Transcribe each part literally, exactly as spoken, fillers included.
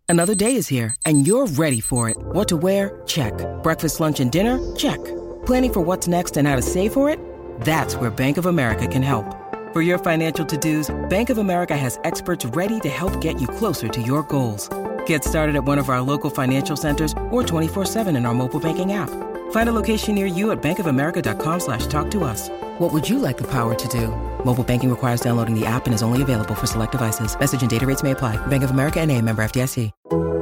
Another day is here, and you're ready for it. What to wear? Check. Breakfast, lunch, and dinner? Check. Planning for what's next and how to save for it? That's where Bank of America can help. For your financial to-dos, Bank of America has experts ready to help get you closer to your goals. Get started at one of our local financial centers or twenty-four seven in our mobile banking app. Find a location near you at bankofamerica.com slash talk to us. What would you like the power to do? Mobile banking requires downloading the app and is only available for select devices. Message and data rates may apply. Bank of America N A, member F D I C.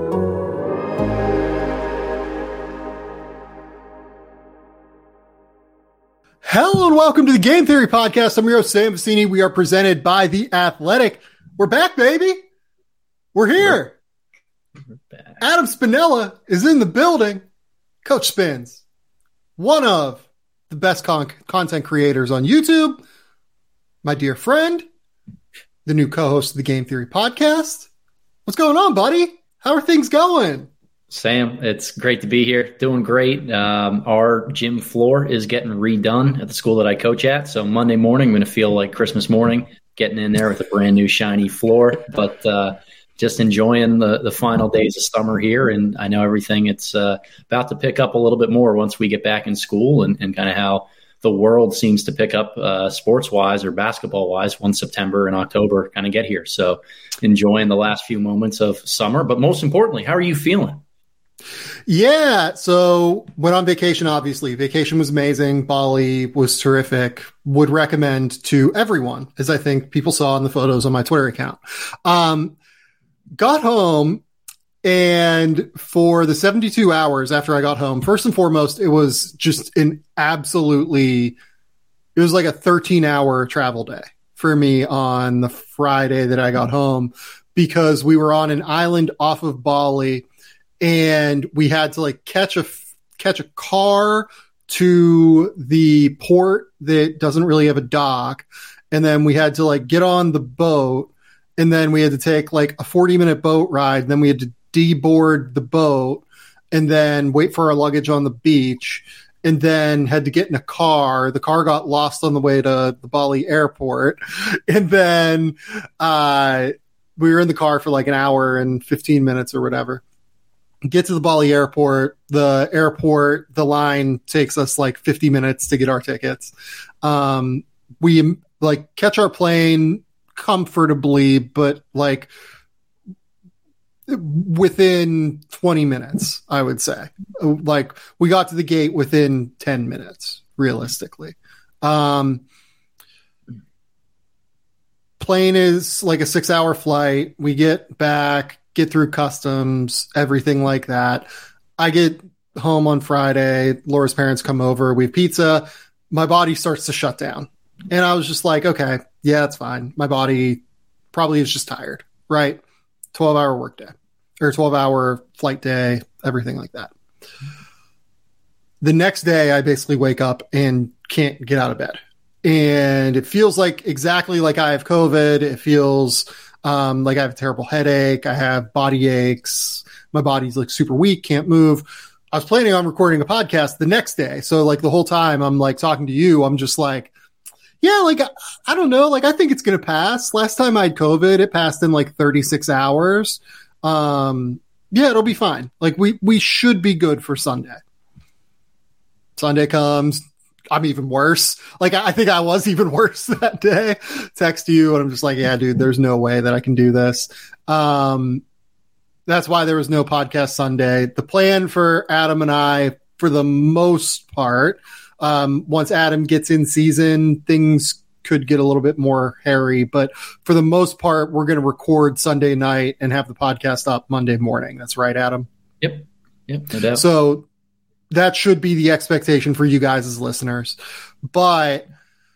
Hello and welcome to the Game Theory Podcast. I'm your host, Sam Vecini. We are presented by The Athletic. We're back, baby. We're here. We're back. Adam Spinella is in the building. Coach Spins, one of the best con- content creators on YouTube. My dear friend, the new co-host of the Game Theory Podcast. What's going on, buddy? How are things going? Sam, it's great to be here. Doing great. Um, our gym floor is getting redone at the school that I coach at. So Monday morning, I'm going to feel like Christmas morning, getting in there with a brand new shiny floor. But uh, just enjoying the, the final days of summer here. And I know everything it's uh, about to pick up a little bit more once we get back in school and, and kind of how the world seems to pick up uh, sports-wise or basketball-wise once September and October kind of get here. So enjoying the last few moments of summer. But most importantly, how are you feeling? Yeah, so went on vacation, obviously. Vacation was amazing. Bali was terrific. Would recommend to everyone, as I think people saw in the photos on my Twitter account. Um, got home, and for the seventy-two hours after I got home, first and foremost, it was just an absolutely, it was like a thirteen-hour travel day for me on the Friday that I got home, because we were on an island off of Bali, and we had to like catch a catch a car to the port that doesn't really have a dock, and then we had to like get on the boat, and then we had to take like a forty minute boat ride, and then we had to deboard the boat, and then wait for our luggage on the beach, and then had to get in a car. The car got lost on the way to the Bali airport, and then uh, we were in the car for like an hour and fifteen minutes or whatever. Get to the Bali airport, the airport, the line takes us like fifty minutes to get our tickets. Um, we like catch our plane comfortably, but like within twenty minutes, I would say. Like we got to the gate within ten minutes, realistically. Um, plane is like a six hour flight. We get back, get through customs, everything like that. I get home on Friday. Laura's parents come over. We have pizza. My body starts to shut down. And I was just like, okay, yeah, it's fine. My body probably is just tired, right? twelve hour work day or twelve hour flight day, everything like that. The next day, I basically wake up and can't get out of bed. And it feels like exactly like I have COVID. It feels Um, like I have a terrible headache. I have body aches. My body's like super weak, can't move. I was planning on recording a podcast the next day. So like the whole time I'm like talking to you, I'm just like, yeah, like, I, I don't know. Like, I think it's going to pass. Last time I had COVID, it passed in like thirty-six hours. Um, yeah, it'll be fine. Like we, we should be good for Sunday. Sunday comes. I'm even worse. Like, I think I was even worse that day. Text you, and I'm just like, yeah, dude, there's no way that I can do this. Um, that's why there was no podcast Sunday. The plan for Adam and I, for the most part, um, once Adam gets in season, things could get a little bit more hairy. But for the most part, we're going to record Sunday night and have the podcast up Monday morning. That's right, Adam? Yep. Yep. No doubt. So that should be the expectation for you guys as listeners. But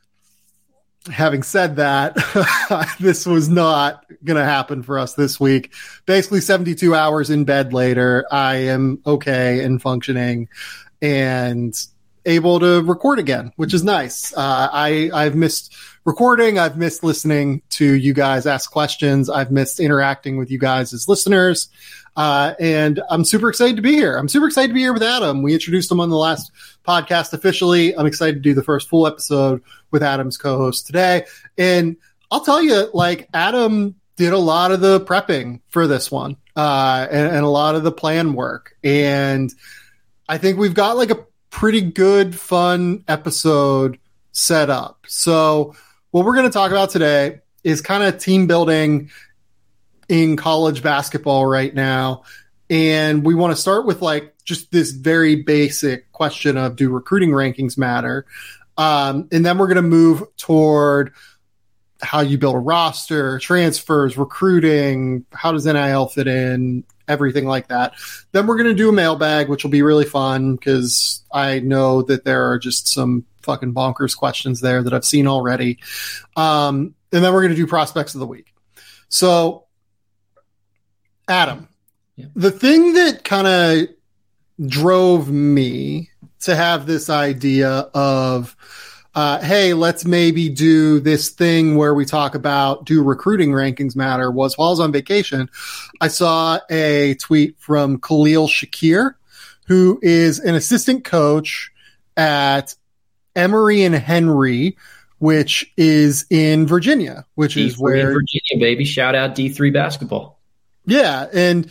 having said that, this was not going to happen for us this week. Basically seventy-two hours in bed later, I am okay and functioning and able to record again, which is nice. Uh, I, I've missed recording. I've missed listening to you guys ask questions. I've missed interacting with you guys as listeners. Uh, and I'm super excited to be here. I'm super excited to be here with Adam. We introduced him on the last podcast officially. I'm excited to do the first full episode with Adam's co-host today. And I'll tell you, like, Adam did a lot of the prepping for this one, uh, and, and a lot of the plan work. And I think we've got like a pretty good, fun episode set up. So what we're going to talk about today is kind of team building in college basketball right now. And we want to start with like just this very basic question of, do recruiting rankings matter? Um, and then we're going to move toward how you build a roster, transfers, recruiting, how does N I L fit in, everything like that. Then we're going to do a mailbag, which will be really fun because I know that there are just some fucking bonkers questions there that I've seen already. Um, and then we're going to do prospects of the week. So, Adam, yeah. The thing that kind of drove me to have this idea of, Uh, hey, let's maybe do this thing where we talk about, do recruiting rankings matter, was while I was on vacation, I saw a tweet from Khalil Shakir, who is an assistant coach at Emory and Henry, which is in Virginia, which D three is where Virginia, baby. Shout out D three basketball. Yeah. And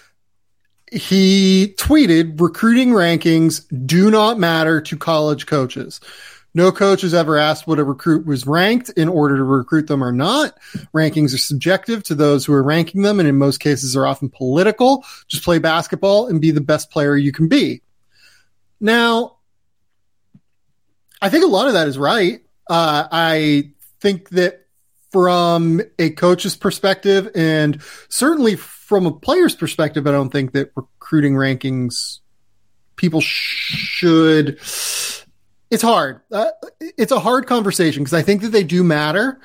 he tweeted, recruiting rankings do not matter to college coaches. No coach has ever asked what a recruit was ranked in order to recruit them or not. Rankings are subjective to those who are ranking them, and in most cases are often political. Just play basketball and be the best player you can be. Now, I think a lot of that is right. Uh, I think that from a coach's perspective, and certainly from a player's perspective, I don't think that recruiting rankings, people should... It's hard. Uh, it's a hard conversation because I think that they do matter.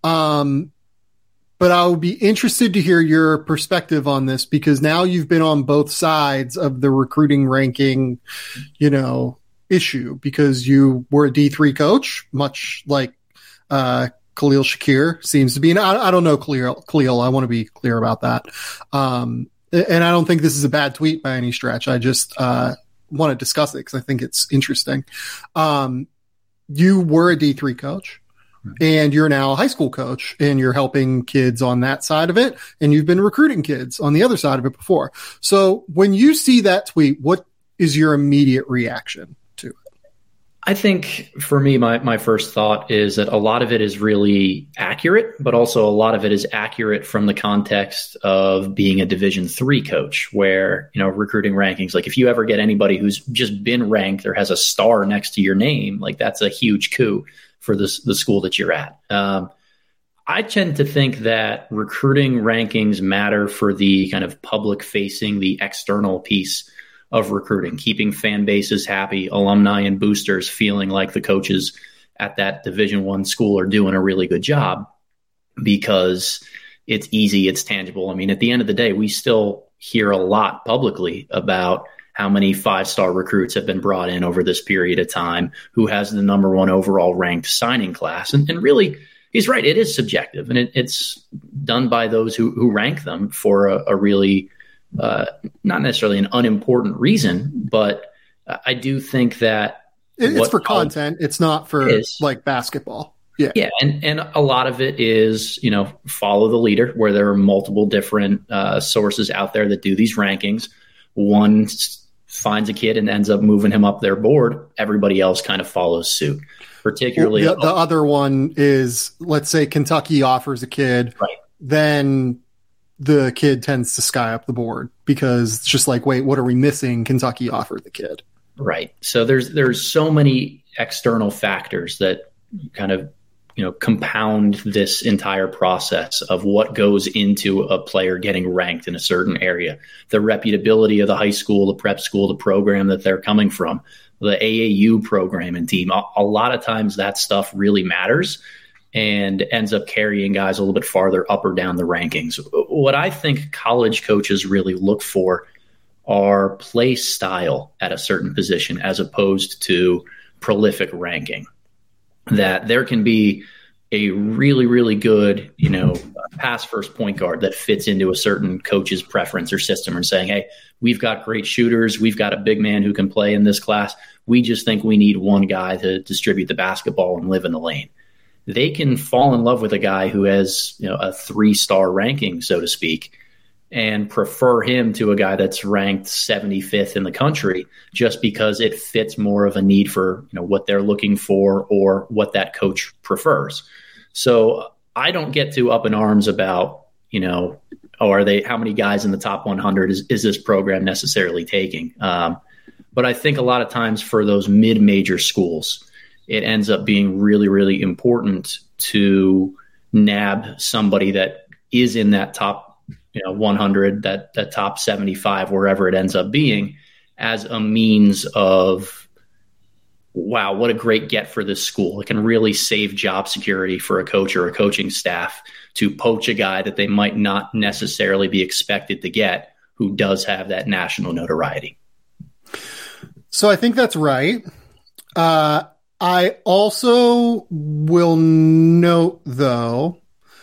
Um, but I would be interested to hear your perspective on this because now you've been on both sides of the recruiting ranking, you know, issue because you were a D three coach, much like uh, Khalil Shakir seems to be. And I, I don't know Khalil, Khalil. I want to be clear about that. Um, and I don't think this is a bad tweet by any stretch. I just, uh, want to discuss it because I think it's interesting. Um, you were a D three coach and you're now a high school coach and you're helping kids on that side of it. And you've been recruiting kids on the other side of it before. So when you see that tweet, what is your immediate reaction to it? I think for me, my, my first thought is that a lot of it is really accurate, but also a lot of it is accurate from the context of being a Division three coach where, you know, recruiting rankings, like if you ever get anybody who's just been ranked or has a star next to your name, like that's a huge coup for this, the school that you're at. Um, I tend to think that recruiting rankings matter for the kind of public facing, the external piece of recruiting, keeping fan bases happy, alumni and boosters feeling like the coaches at that Division One school are doing a really good job because it's easy, it's tangible. I mean, at the end of the day, we still hear a lot publicly about how many five-star recruits have been brought in over this period of time, who has the number one overall ranked signing class. And, and really, he's right, it is subjective, and it, it's done by those who, who rank them for a, a really Uh, not necessarily an unimportant reason, but I do think that it's for content. It's not for is, like basketball. Yeah. Yeah. And, and a lot of it is, you know, follow the leader where there are multiple different uh, sources out there that do these rankings. One finds a kid and ends up moving him up their board. Everybody else kind of follows suit, particularly. Well, the, the other one is, let's say Kentucky offers a kid, right? Then the kid tends to sky up the board because it's just like, wait, what are we missing? Kentucky offered the kid. Right. So there's, there's so many external factors that kind of, you know, compound this entire process of what goes into a player getting ranked in a certain area, the reputability of the high school, the prep school, the program that they're coming from, the A A U program and team. A, a lot of times that stuff really matters and ends up carrying guys a little bit farther up or down the rankings. What I think college coaches really look for are play style at a certain position as opposed to prolific ranking. That there can be a really, really good, you know, pass first point guard that fits into a certain coach's preference or system and saying, hey, we've got great shooters. We've got a big man who can play in this class. We just think we need one guy to distribute the basketball and live in the lane. they can fall in love with a guy who has, you know, a three-star ranking, so to speak, and prefer him to a guy that's ranked seventy-fifth in the country just because it fits more of a need for, you know, what they're looking for or what that coach prefers. So I don't get too up in arms about, you know, oh, are they, how many guys in the top one hundred is, is this program necessarily taking? Um, but I think a lot of times for those mid-major schools, it ends up being really, really important to nab somebody that is in that top, you know, one hundred, that, that top seventy-five, wherever it ends up being, as a means of, wow, what a great get for this school. It can really save job security for a coach or a coaching staff to poach a guy that they might not necessarily be expected to get, who does have that national notoriety. So I think that's right. Uh, I also will note, though,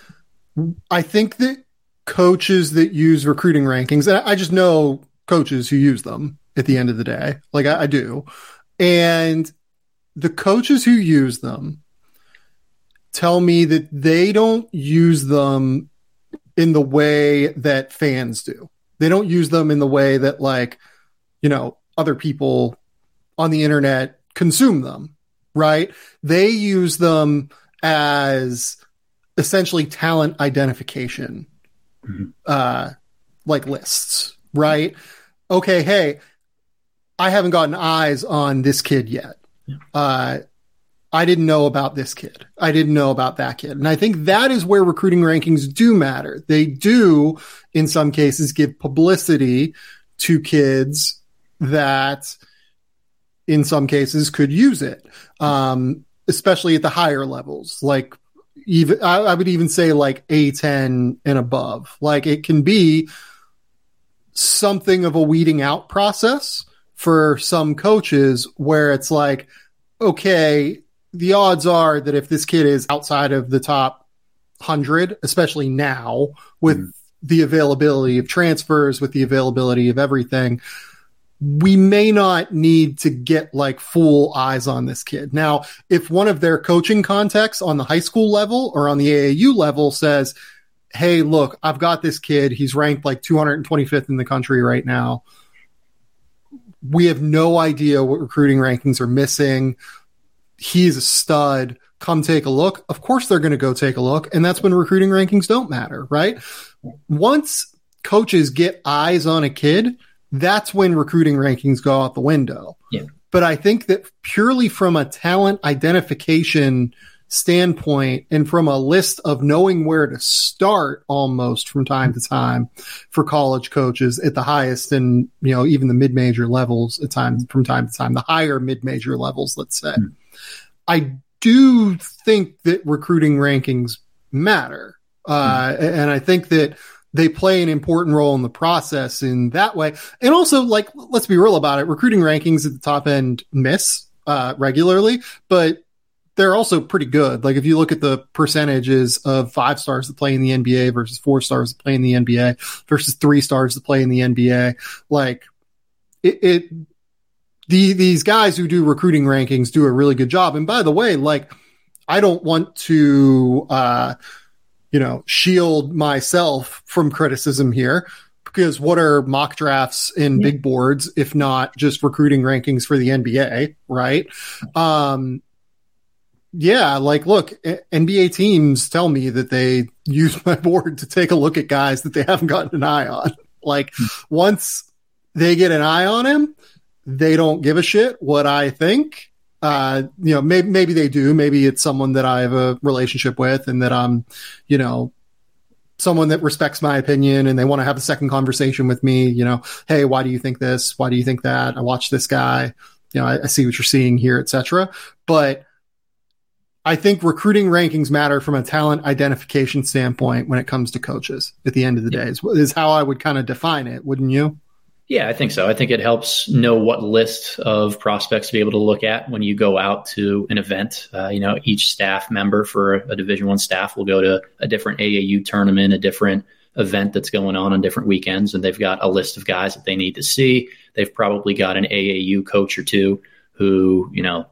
I think that coaches that use recruiting rankings, and I just know coaches who use them at the end of the day, like I, I do, and the coaches who use them tell me that they don't use them in the way that fans do. They don't use them in the way that, like, you know, other people on the internet consume them, right? They use them as essentially talent identification, mm-hmm. uh, like lists, right? Okay, hey, I haven't gotten eyes on this kid yet. Yeah. Uh, I didn't know about this kid. I didn't know about that kid. And I think that is where recruiting rankings do matter. They do, in some cases, give publicity to kids that, in some cases, could use it, um, especially at the higher levels. Like, even I, I would even say like A ten and above. Like, it can be something of a weeding out process for some coaches, where it's like, okay, the odds are that if this kid is outside of the top one hundred, especially now with mm. the availability of transfers, with the availability of everything, we may not need to get like full eyes on this kid. Now, if one of their coaching contacts on the high school level or on the A A U level says, hey, look, I've got this kid, he's ranked like two hundred twenty-fifth in the country right now, we have no idea what recruiting rankings are missing, he's a stud, come take a look. Of course they're going to go take a look. And that's when recruiting rankings don't matter, right? Once coaches get eyes on a kid, that's when recruiting rankings go out the window. Yeah. But I think that purely from a talent identification standpoint and from a list of knowing where to start almost from time to time for college coaches at the highest and, you know, even the mid-major levels at times from time to time, the higher mid-major levels, let's say. Mm. I do think that recruiting rankings matter. Uh, mm. And I think that they play an important role in the process in that way. And also, like, let's be real about it. Recruiting rankings at the top end miss uh, regularly, but they're also pretty good. Like, if you look at the percentages of five stars that play in the N B A versus four stars that play in the N B A versus three stars that play in the N B A, like it, it the, these guys who do recruiting rankings do a really good job. And by the way, like, I don't want to, uh, you know, shield myself from criticism here, because what are mock drafts and yeah. big boards if not just recruiting rankings for the N B A, right? Um, yeah, like, look, N B A teams tell me that they use my board to take a look at guys that they haven't gotten an eye on. Like, once they get an eye on him, they don't give a shit what I think. Uh, you know, maybe, maybe they do. Maybe it's someone that I have a relationship with and that I'm, you know, someone that respects my opinion and they want to have a second conversation with me. You know, hey, why do you think this? Why do you think that? I watch this guy. You know, I, I see what you're seeing here, et cetera. But I think recruiting rankings matter from a talent identification standpoint when it comes to coaches at the end of the yeah. day is, is how I would kind of define it. Wouldn't you? Yeah, I think so. I think it helps know what list of prospects to be able to look at when you go out to an event. Uh, you know, each staff member for a Division One staff will go to a different A A U tournament, a different event that's going on on different weekends, and they've got a list of guys that they need to see. They've probably got an A A U coach or two who, you know,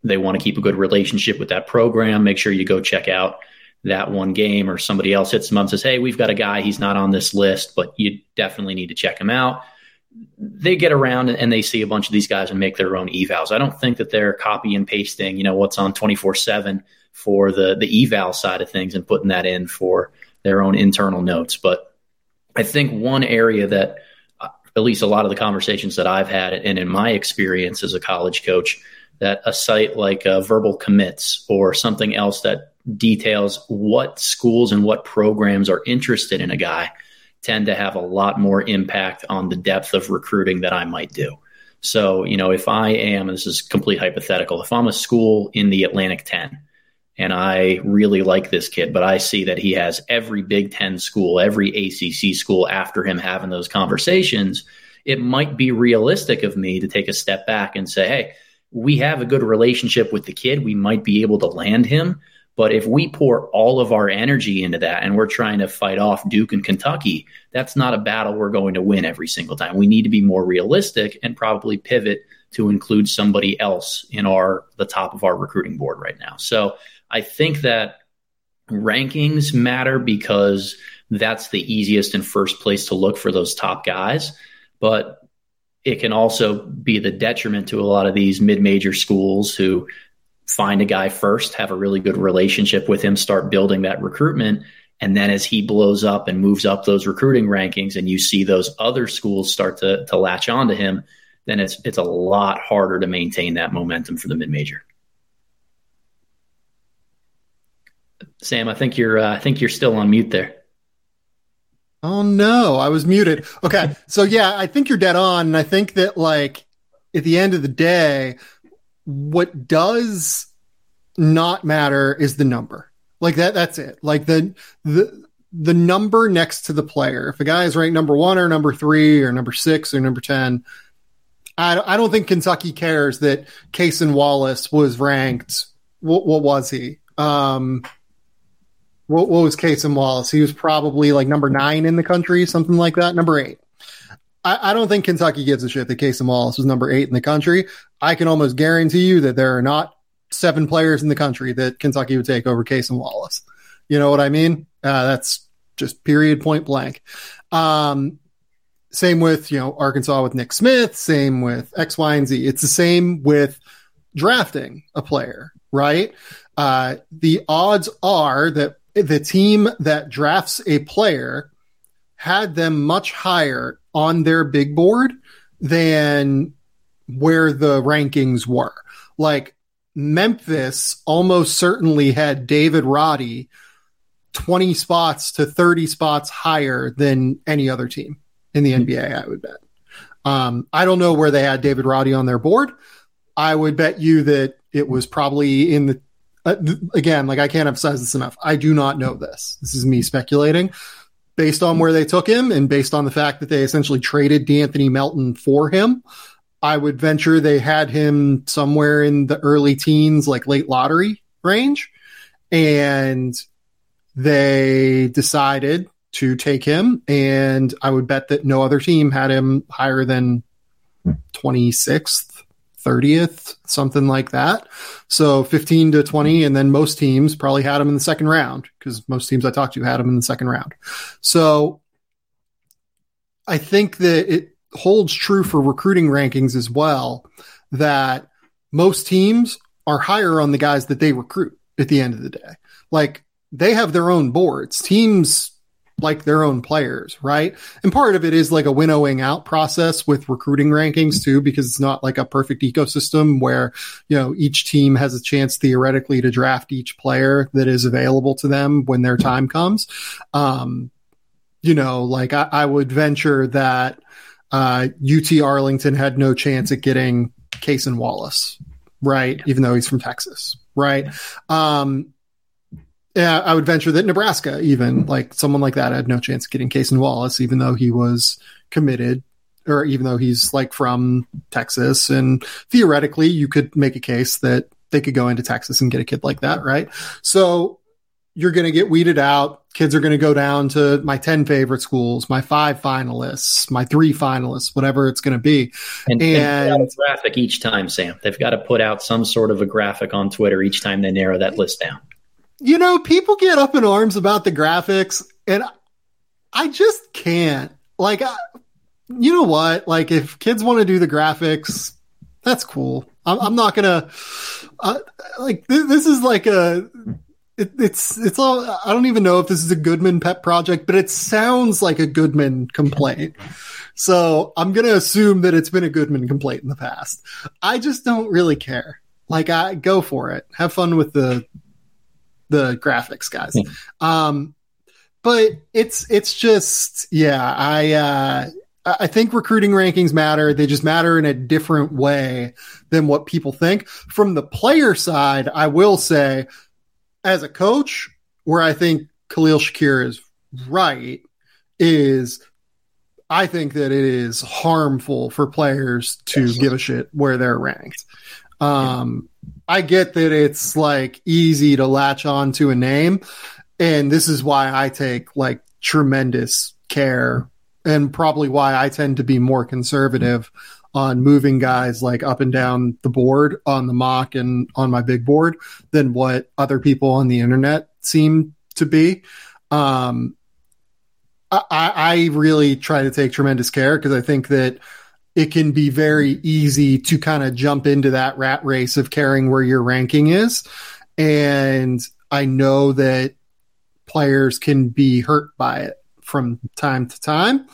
they want to keep a good relationship with that program, make sure you go check out that one game, or somebody else hits them up and says, hey, we've got a guy, he's not on this list, but you definitely need to check him out. They get around and they see a bunch of these guys and make their own evals. I don't think that they're copy and pasting, you know, what's on twenty-four seven for the, the eval side of things and putting that in for their own internal notes. But I think one area that uh, at least a lot of the conversations that I've had, and in my experience as a college coach, that a site like uh, Verbal Commits or something else that details what schools and what programs are interested in a guy tend to have a lot more impact on the depth of recruiting that I might do. So, you know, if I am, this is complete hypothetical, if I'm a school in the Atlantic ten and I really like this kid, but I see that he has every Big Ten school, every A C C school after him having those conversations, it might be realistic of me to take a step back and say, hey, we have a good relationship with the kid. We might be able to land him. But if we pour all of our energy into that and we're trying to fight off Duke and Kentucky, that's not a battle we're going to win every single time. We need to be more realistic and probably pivot to include somebody else in our the top of our recruiting board right now. So I think that rankings matter because that's the easiest and first place to look for those top guys. But it can also be the detriment to a lot of these mid-major schools who find a guy first, have a really good relationship with him, start building that recruitment. And then as he blows up and moves up those recruiting rankings and you see those other schools start to, to latch onto him, then it's it's a lot harder to maintain that momentum for the mid-major. Sam, I think you're uh, I think you're still on mute there. Oh no, I was muted. Okay. So yeah, I think you're dead on. And I think that like at the end of the day, what does not matter is the number. Like that, that's it. Like the, the, the number next to the player. If a guy is ranked number one or number three or number six or number ten, I, I don't think Kentucky cares that Cason Wallace was ranked. What, what was he? Um, what, what was Cason Wallace? He was probably like number nine in the country, something like that. Number eight. I, I don't think Kentucky gives a shit that Cason Wallace was number eight in the country. I can almost guarantee you that there are not seven players in the country that Kentucky would take over Cason Wallace. You know what I mean? Uh, that's just period, point blank. Um, same with, you know, Arkansas with Nick Smith, same with X, Y, and Z. It's the same with drafting a player, right? Uh, the odds are that the team that drafts a player had them much higher on their big board than where the rankings were. Like Memphis almost certainly had David Roddy twenty spots to thirty spots higher than any other team in the N B A, I would bet. Um, I don't know where they had David Roddy on their board. I would bet you that it was probably in the, uh, th- again, like I can't emphasize this enough. I do not know this. This is me speculating based on where they took him and based on the fact that they essentially traded DeAnthony Melton for him. I would venture they had him somewhere in the early teens, like late lottery range. And they decided to take him. And I would bet that no other team had him higher than twenty-sixth, thirtieth, something like that. So fifteen to twenty. And then most teams probably had him in the second round because most teams I talked to had him in the second round. So I think that it holds true for recruiting rankings as well, that most teams are higher on the guys that they recruit at the end of the day. Like they have their own boards. Teams like their own players, right? And part of it is like a winnowing out process with recruiting rankings too, because it's not like a perfect ecosystem where, you know, each team has a chance theoretically to draft each player that is available to them when their time comes. Um, you know, like I, I would venture that uh, U T Arlington had no chance at getting Cason Wallace, right? Even though he's from Texas, right? Um, Yeah, I would venture that Nebraska, even like someone like that, had no chance of getting Cason Wallace, even though he was committed, or even though he's like from Texas. And theoretically, you could make a case that they could go into Texas and get a kid like that, right? So you're going to get weeded out. Kids are going to go down to my ten favorite schools, my five finalists, my three finalists, whatever it's going to be. And, and, and a graphic each time, Sam. They've got to put out some sort of a graphic on Twitter each time they narrow that list down. You know, people get up in arms about the graphics, and I just can't. Like, I, you know what? Like, if kids want to do the graphics, that's cool. I'm, I'm not going to, uh, like, th- this is like a, it, it's, it's all, I don't even know if this is a Goodman pet project, but it sounds like a Goodman complaint. So I'm going to assume that it's been a Goodman complaint in the past. I just don't really care. Like, I go for it. Have fun with the, the graphics, guys. Yeah. Um, but it's, it's just, yeah, I, uh, I think recruiting rankings matter. They just matter in a different way than what people think. From the player side, I will say, as a coach, where I think Khalil Shakir is right, is I think that it is harmful for players to yes. give a shit where they're ranked. Um, yeah. I get that it's like easy to latch on to a name, and this is why I take like tremendous care, and probably why I tend to be more conservative on moving guys like up and down the board on the mock and on my big board than what other people on the internet seem to be. Um, I, I really try to take tremendous care because I think that it can be very easy to kind of jump into that rat race of caring where your ranking is. And I know that players can be hurt by it from time to time.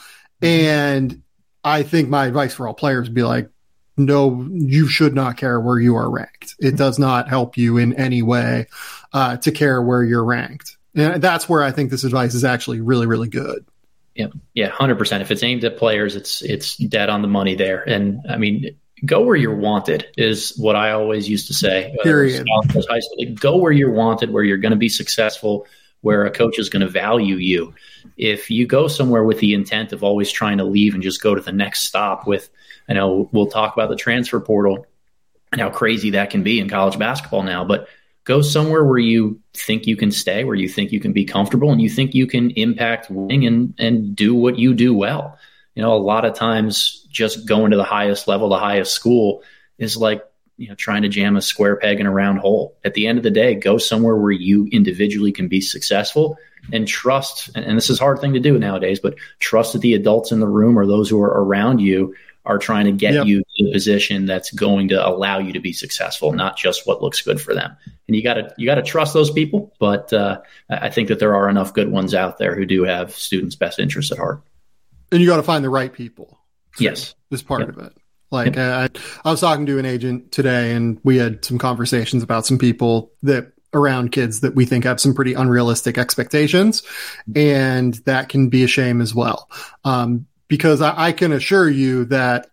And I think my advice for all players would be like, no, you should not care where you are ranked. It does not help you in any way uh, to care where you're ranked. And that's where I think this advice is actually really, really good. Yeah, yeah, one hundred percent. If it's aimed at players, it's it's dead on the money there. And I mean, go where you're wanted is what I always used to say. Period. High school, go where you're wanted, where you're going to be successful, where a coach is going to value you. If you go somewhere with the intent of always trying to leave and just go to the next stop with, I know we'll talk about the transfer portal and how crazy that can be in college basketball now, but go somewhere where you think you can stay, where you think you can be comfortable and you think you can impact winning and, and do what you do well. You know, a lot of times just going to the highest level, the highest school is like, you know, trying to jam a square peg in a round hole. At the end of the day, go somewhere where you individually can be successful and trust. And this is a hard thing to do nowadays, but trust that the adults in the room or those who are around you are trying to get yep. you to a position that's going to allow you to be successful, not just what looks good for them. And you gotta, you gotta trust those people. But uh, I think that there are enough good ones out there who do have students' best interests at heart. And you got to find the right people. Yes. This part yep. of it. Like uh, I, I was talking to an agent today and we had some conversations about some people that around kids that we think have some pretty unrealistic expectations. And that can be a shame as well. Um, because I, I can assure you that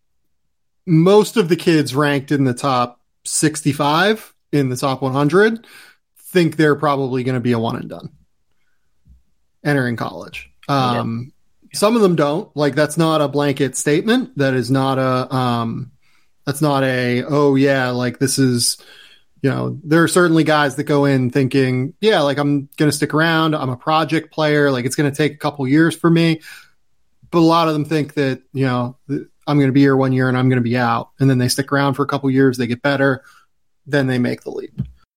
most of the kids ranked in the top sixty-five in the top one hundred think they're probably going to be a one and done entering college. Um, yeah. Some of them don't. Like, that's not a blanket statement. That is not a, um, that's not a, oh yeah, like this is, you know, there are certainly guys that go in thinking, yeah, like I'm going to stick around. I'm a project player. Like it's going to take a couple years for me. But a lot of them think that, you know, I'm going to be here one year and I'm going to be out. And then they stick around for a couple years. They get better. Then they make the leap.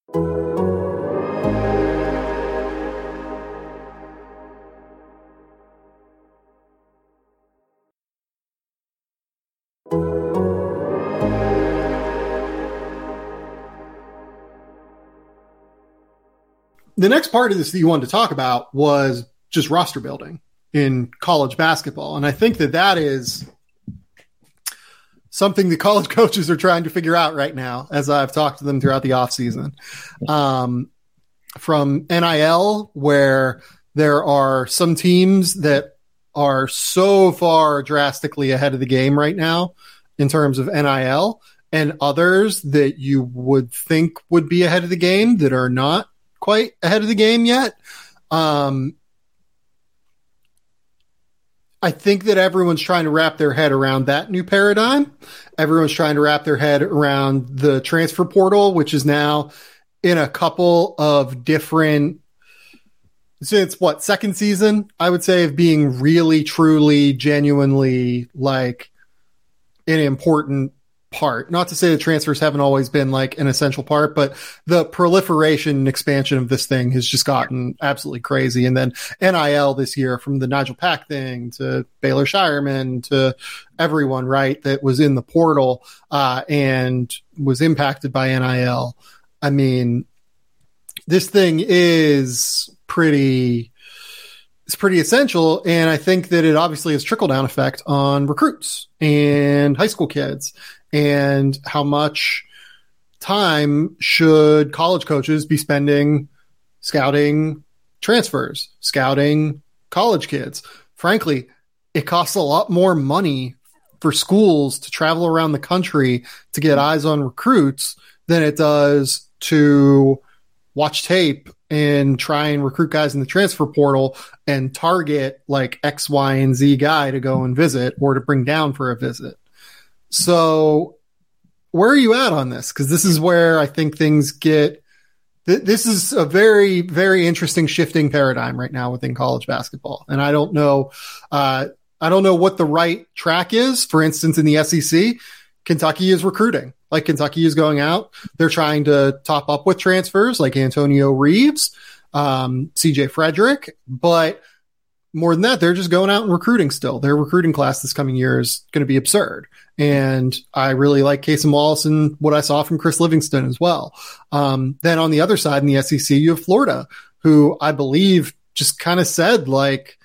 The next part of this that you wanted to talk about was just roster building in college basketball. And I think that that is something the college coaches are trying to figure out right now, as I've talked to them throughout the offseason. Um, from N I L, where there are some teams that are so far drastically ahead of the game right now in terms of N I L, and others that you would think would be ahead of the game that are not quite ahead of the game yet. Um, I think that everyone's trying to wrap their head around that new paradigm. Everyone's trying to wrap their head around the transfer portal, which is now in a couple of different since what, second season, I would say, of being really, truly, genuinely like an important part. Not to say that transfers haven't always been like an essential part, but the proliferation and expansion of this thing has just gotten absolutely crazy. And then N I L this year, from the Nigel Pack thing to Baylor Shireman to everyone, right, that was in the portal uh, and was impacted by N I L. I mean, this thing is pretty, it's pretty essential. And I think that it obviously has trickle down effect on recruits and high school kids. And how much time should college coaches be spending scouting transfers, scouting college kids? Frankly, it costs a lot more money for schools to travel around the country to get eyes on recruits than it does to watch tape and try and recruit guys in the transfer portal and target like X, Y, and Z guy to go and visit or to bring down for a visit. So where are you at on this? Because this is where I think things get th- – this is a very, very interesting shifting paradigm right now within college basketball. And I don't know uh, I don't know what the right track is. For instance, in the S E C, Kentucky is recruiting. Like Kentucky is going out. They're trying to top up with transfers like Antonio Reeves, um, C J Frederick. But more than that, they're just going out and recruiting still. Their recruiting class this coming year is going to be absurd. And I really like Casey Wallace and what I saw from Chris Livingston as well. Um, then on the other side in the S E C, you have Florida, who I believe just kind of said like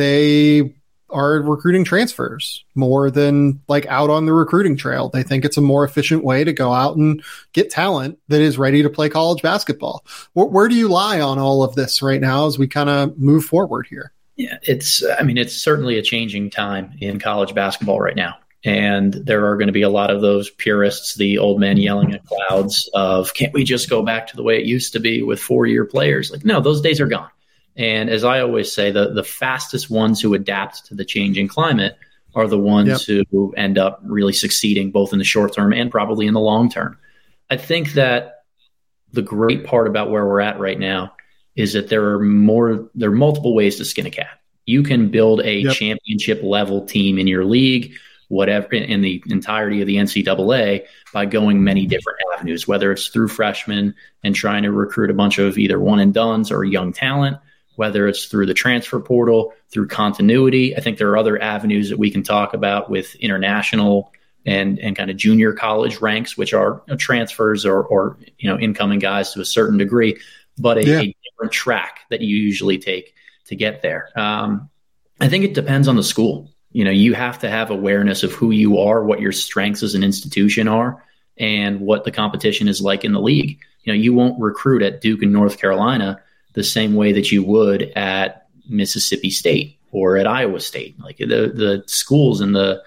they are recruiting transfers more than like out on the recruiting trail. They think it's a more efficient way to go out and get talent that is ready to play college basketball. Where, where do you lie on all of this right now as we kind of move forward here? Yeah, it's, I mean, it's certainly a changing time in college basketball right now. And there are going to be a lot of those purists, the old man yelling at clouds of, can't we just go back to the way it used to be with four-year players? Like, no, those days are gone. And as I always say, the, the fastest ones who adapt to the changing climate are the ones yep. who end up really succeeding both in the short term and probably in the long term. I think that the great part about where we're at right now is that there are more, there are multiple ways to skin a cat. You can build a yep. championship level team in your league, whatever, in the entirety of the N C double A by going many different avenues, whether it's through freshmen and trying to recruit a bunch of either one and dones or young talent, whether it's through the transfer portal, through continuity. I think there are other avenues that we can talk about with international and, and kind of junior college ranks, which are you know, transfers or, or, you know, incoming guys to a certain degree, but a, yeah. a different track that you usually take to get there. Um, I think it depends on the school. You know, you have to have awareness of who you are, what your strengths as an institution are, and what the competition is like in the league. You know, you won't recruit at Duke and North Carolina the same way that you would at Mississippi State or at Iowa State. Like the the schools and the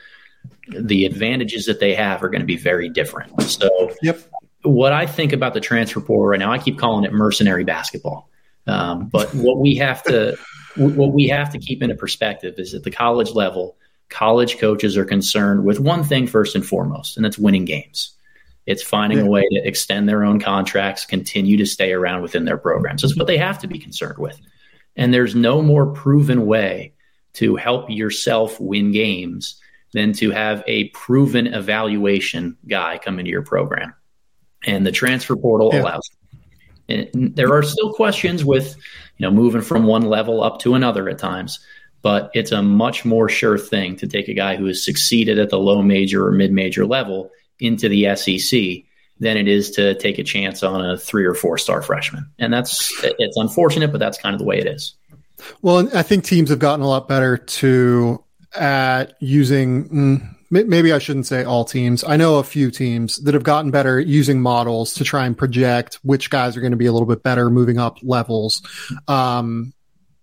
the advantages that they have are going to be very different. So yep. what I think about the transfer portal right now, I keep calling it mercenary basketball. Um, but what we have to what we have to keep into perspective is at the college level, college coaches are concerned with one thing first and foremost, and that's winning games. It's finding yeah. a way to extend their own contracts, continue to stay around within their programs. That's what they have to be concerned with. And there's no more proven way to help yourself win games than to have a proven evaluation guy come into your program. And the transfer portal yeah. allows it. And there are still questions with, you know, moving from one level up to another at times, but it's a much more sure thing to take a guy who has succeeded at the low major or mid-major level into the S E C than it is to take a chance on a three or four star freshman. And that's, it's unfortunate, but that's kind of the way it is. Well, I think teams have gotten a lot better to at using, mm, maybe I shouldn't say all teams. I know a few teams that have gotten better at using models to try and project which guys are going to be a little bit better moving up levels. Um,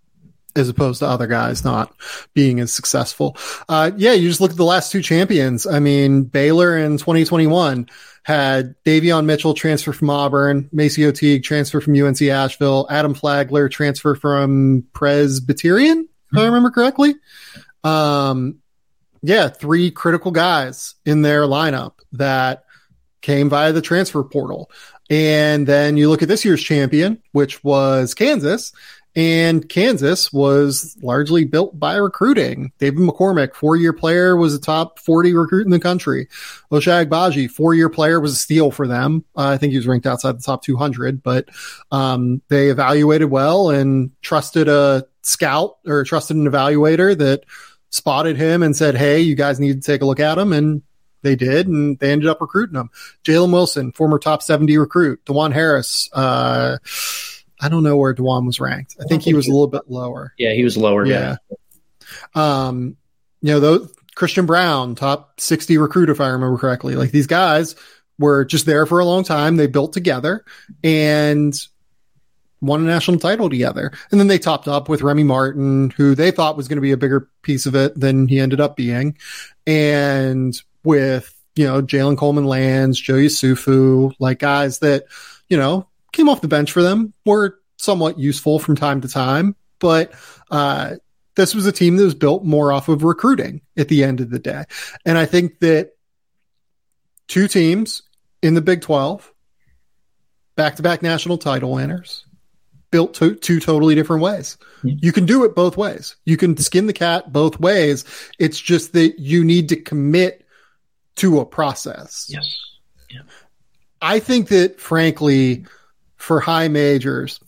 as opposed to other guys not being as successful. Uh, yeah, you just look at the last two champions. I mean, Baylor in twenty twenty-one had Davion Mitchell transfer from Auburn, Maceo Teague transfer from U N C Asheville, Adam Flagler transfer from Presbyterian, if I remember correctly. Um, yeah, three critical guys in their lineup that came via the transfer portal. And then you look at this year's champion, which was Kansas, And Kansas was largely built by recruiting. David McCormick, four-year player, was a top forty recruit in the country. Ochai Agbaji, four-year player, was a steal for them. Uh, I think he was ranked outside the top two hundred, but um, they evaluated well and trusted a scout or trusted an evaluator that spotted him and said, hey, you guys need to take a look at him. And they did, and they ended up recruiting him. Jalen Wilson, former top seventy recruit. DeJuan Harris, uh, I don't know where DeJuan was ranked. I, I think he was he, a little bit lower. Yeah, he was lower. Yeah. yeah. Um, you know, those, Christian Brown, top sixty recruit, if I remember correctly. Like, these guys were just there for a long time. They built together and won a national title together. And then they topped up with Remy Martin, who they thought was going to be a bigger piece of it than he ended up being. And with, you know, Jalen Coleman Lands, Joe Yusufu, like guys that, you know, came off the bench for them, were somewhat useful from time to time. But uh, this was a team that was built more off of recruiting at the end of the day. And I think that two teams in the Big twelve, back-to-back national title winners, built to, two totally different ways. Mm-hmm. You can do it both ways. You can skin the cat both ways. It's just that you need to commit to a process. Yes. Yeah. I think that, frankly, for high majors,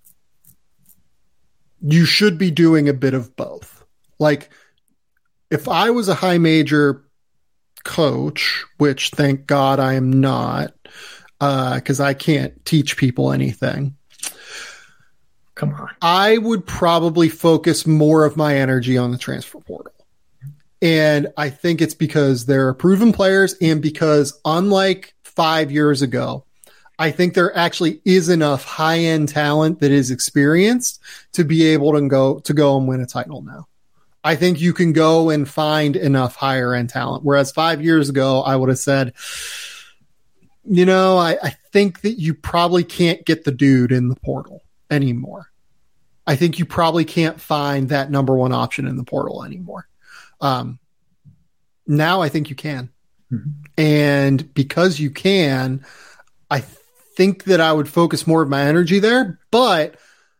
you should be doing a bit of both. Like, if I was a high major coach, which thank God I am not, because uh, I can't teach people anything. Come on. I would probably focus more of my energy on the transfer portal. And I think it's because they're proven players, and because unlike five years ago, I think there actually is enough high-end talent that is experienced to be able to go to go and win a title now. I think you can go and find enough higher-end talent. Whereas five years ago, I would have said, you know, I, I think that you probably can't get the dude in the portal anymore. I think you probably can't find that number one option in the portal anymore. Um, now I think you can. Mm-hmm. And because you can, I think that I would focus more of my energy there, but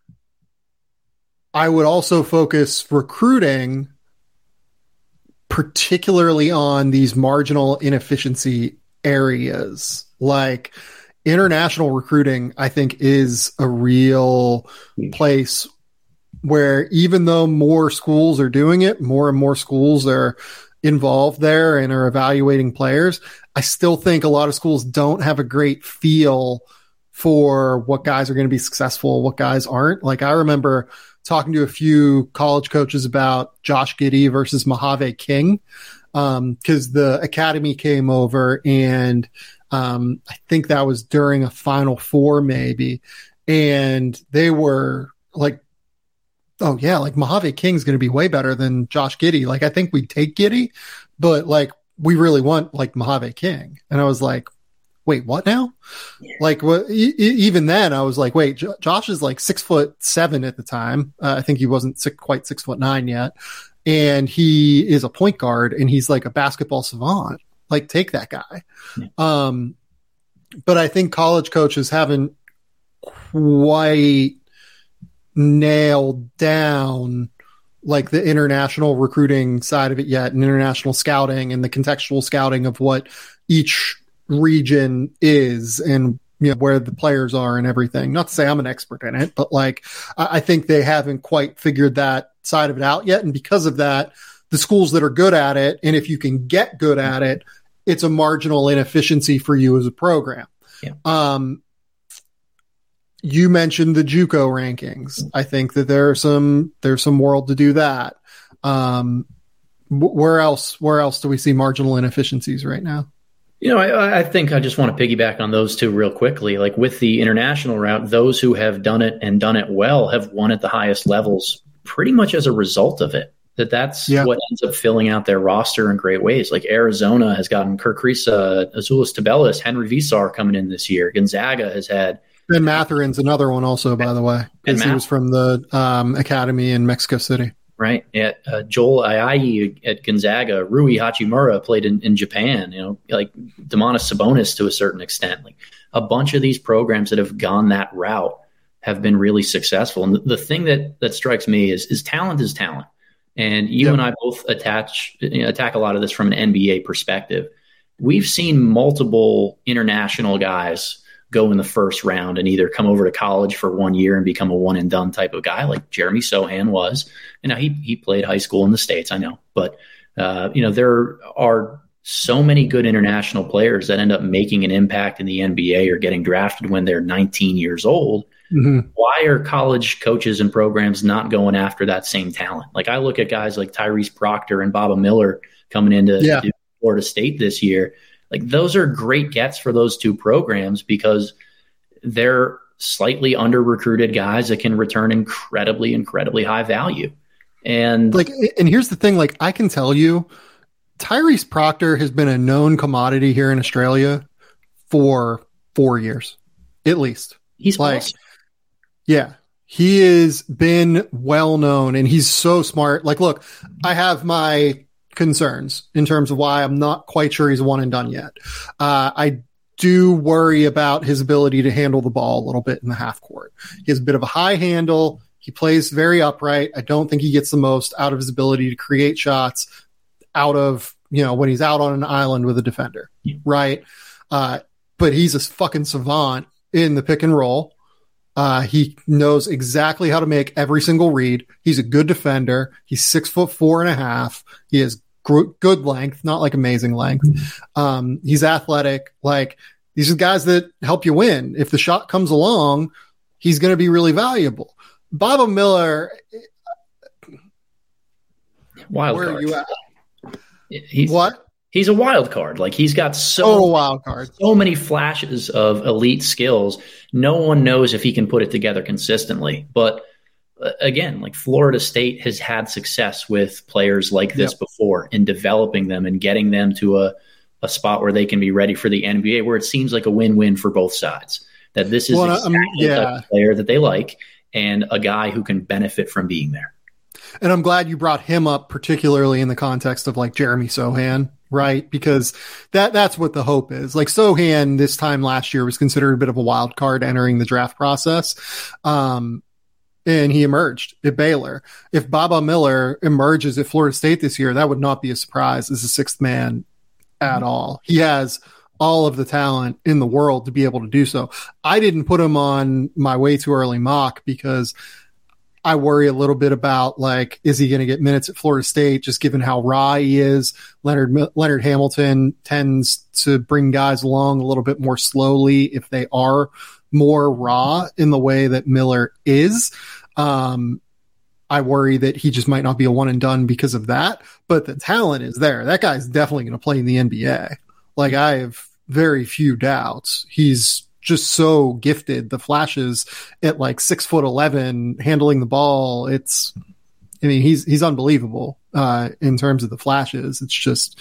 I would also focus recruiting particularly on these marginal inefficiency areas. Like, international recruiting, I think, is a real place where, even though more schools are doing it, more and more schools are involved there and are evaluating players, I still think a lot of schools don't have a great feel for what guys are going to be successful, what guys aren't. Like, I remember talking to a few college coaches about Josh Giddey versus Mojave King, um, because the academy came over, and um, I think that was during a Final Four maybe, and they were like, oh yeah, like Mojave King's going to be way better than Josh Giddey. Like, I think we'd take Giddey, but like, we really want like Mojave King. And I was like, wait, what now? Yeah. Like, what, e- even then I was like, wait, J- Josh is like six foot seven at the time. Uh, I think he wasn't six, quite six foot nine yet. And he is a point guard, and he's like a basketball savant. Like, take that guy. Yeah. Um, but I think college coaches haven't quite nailed down like the international recruiting side of it yet, and international scouting and the contextual scouting of what each region is and, you know, where the players are and everything. Not to say I'm an expert in it, but like, I think they haven't quite figured that side of it out yet. And because of that, the schools that are good at it, and if you can get good at it, it's a marginal inefficiency for you as a program. Yeah. Um, You mentioned the JUCO rankings. I think that there are some there's some world to do that. Um, where else where else do we see marginal inefficiencies right now? You know, I, I think I just want to piggyback on those two real quickly. Like, with the international route, those who have done it and done it well have won at the highest levels pretty much as a result of it. That that's yeah. what ends up filling out their roster in great ways. Like, Arizona has gotten Kirk Risa, Azuolas Tubelis, Henry Visar coming in this year. Gonzaga has had Ben Matherin's another one also, by the way, because he was from the um, academy in Mexico City. Right. At uh, Joel Ayayi at Gonzaga, Rui Hachimura played in, in Japan, you know, like Domantas Sabonis to a certain extent. Like, a bunch of these programs that have gone that route have been really successful. And the, the thing that that strikes me is is talent is talent. And you yep. and I both attach you know, attack a lot of this from an N B A perspective. We've seen multiple international guys go in the first round and either come over to college for one year and become a one and done type of guy, like Jeremy Sohan was. You know, he he played high school in the States, I know, but uh, you know, there are so many good international players that end up making an impact in the N B A or getting drafted when they're nineteen years old. Mm-hmm. Why are college coaches and programs not going after that same talent? Like I look at guys like Tyrese Proctor and Baba Miller coming into yeah. Florida State this year. Like those are great gets for those two programs because they're slightly under recruited guys that can return incredibly, incredibly high value. And like, and here's the thing, like I can tell you, Tyrese Proctor has been a known commodity here in Australia for four years, at least. He's like, awesome. Yeah, he has been well known and he's so smart. Like, look, I have my concerns in terms of why I'm not quite sure he's one and done yet. Uh, I do worry about his ability to handle the ball a little bit in the half court. He has a bit of a high handle. He plays very upright. I don't think he gets the most out of his ability to create shots out of, you know, when he's out on an island with a defender, yeah. right? Uh, but he's a fucking savant in the pick and roll. Uh, he knows exactly how to make every single read. He's a good defender. He's six foot four and a half. He has gr- good length, not like amazing length. Um, he's athletic. Like these are guys that help you win. If the shot comes along, he's going to be really valuable. Baba Miller, wild where card. are you at? He's, what? He's a wild card. Like he's got so, oh, wild card. so many flashes of elite skills. No one knows if he can put it together consistently. But uh, again, like Florida State has had success with players like this yep. before in developing them and getting them to a, a spot where they can be ready for the N B A, where it seems like a win-win for both sides. That this is well, exactly um, yeah. the type of player that they like and a guy who can benefit from being there. And I'm glad you brought him up, particularly in the context of like Jeremy Sohan, right? Because that that's what the hope is. Like Sohan this time last year was considered a bit of a wild card entering the draft process. Um, and he emerged at Baylor. If Baba Miller emerges at Florida State this year, that would not be a surprise as a sixth man at mm-hmm. all. He has all of the talent in the world to be able to do so. I didn't put him on my way too early mock because I worry a little bit about, like, is he going to get minutes at Florida State, just given how raw he is? Leonard Leonard Hamilton tends to bring guys along a little bit more slowly if they are more raw in the way that Miller is. Um, I worry that he just might not be a one and done because of that, but the talent is there. That guy's definitely going to play in the N B A. Like, I have very few doubts. He's just so gifted. The flashes at like six foot eleven, handling the ball. It's, I mean, he's he's unbelievable uh, in terms of the flashes. It's just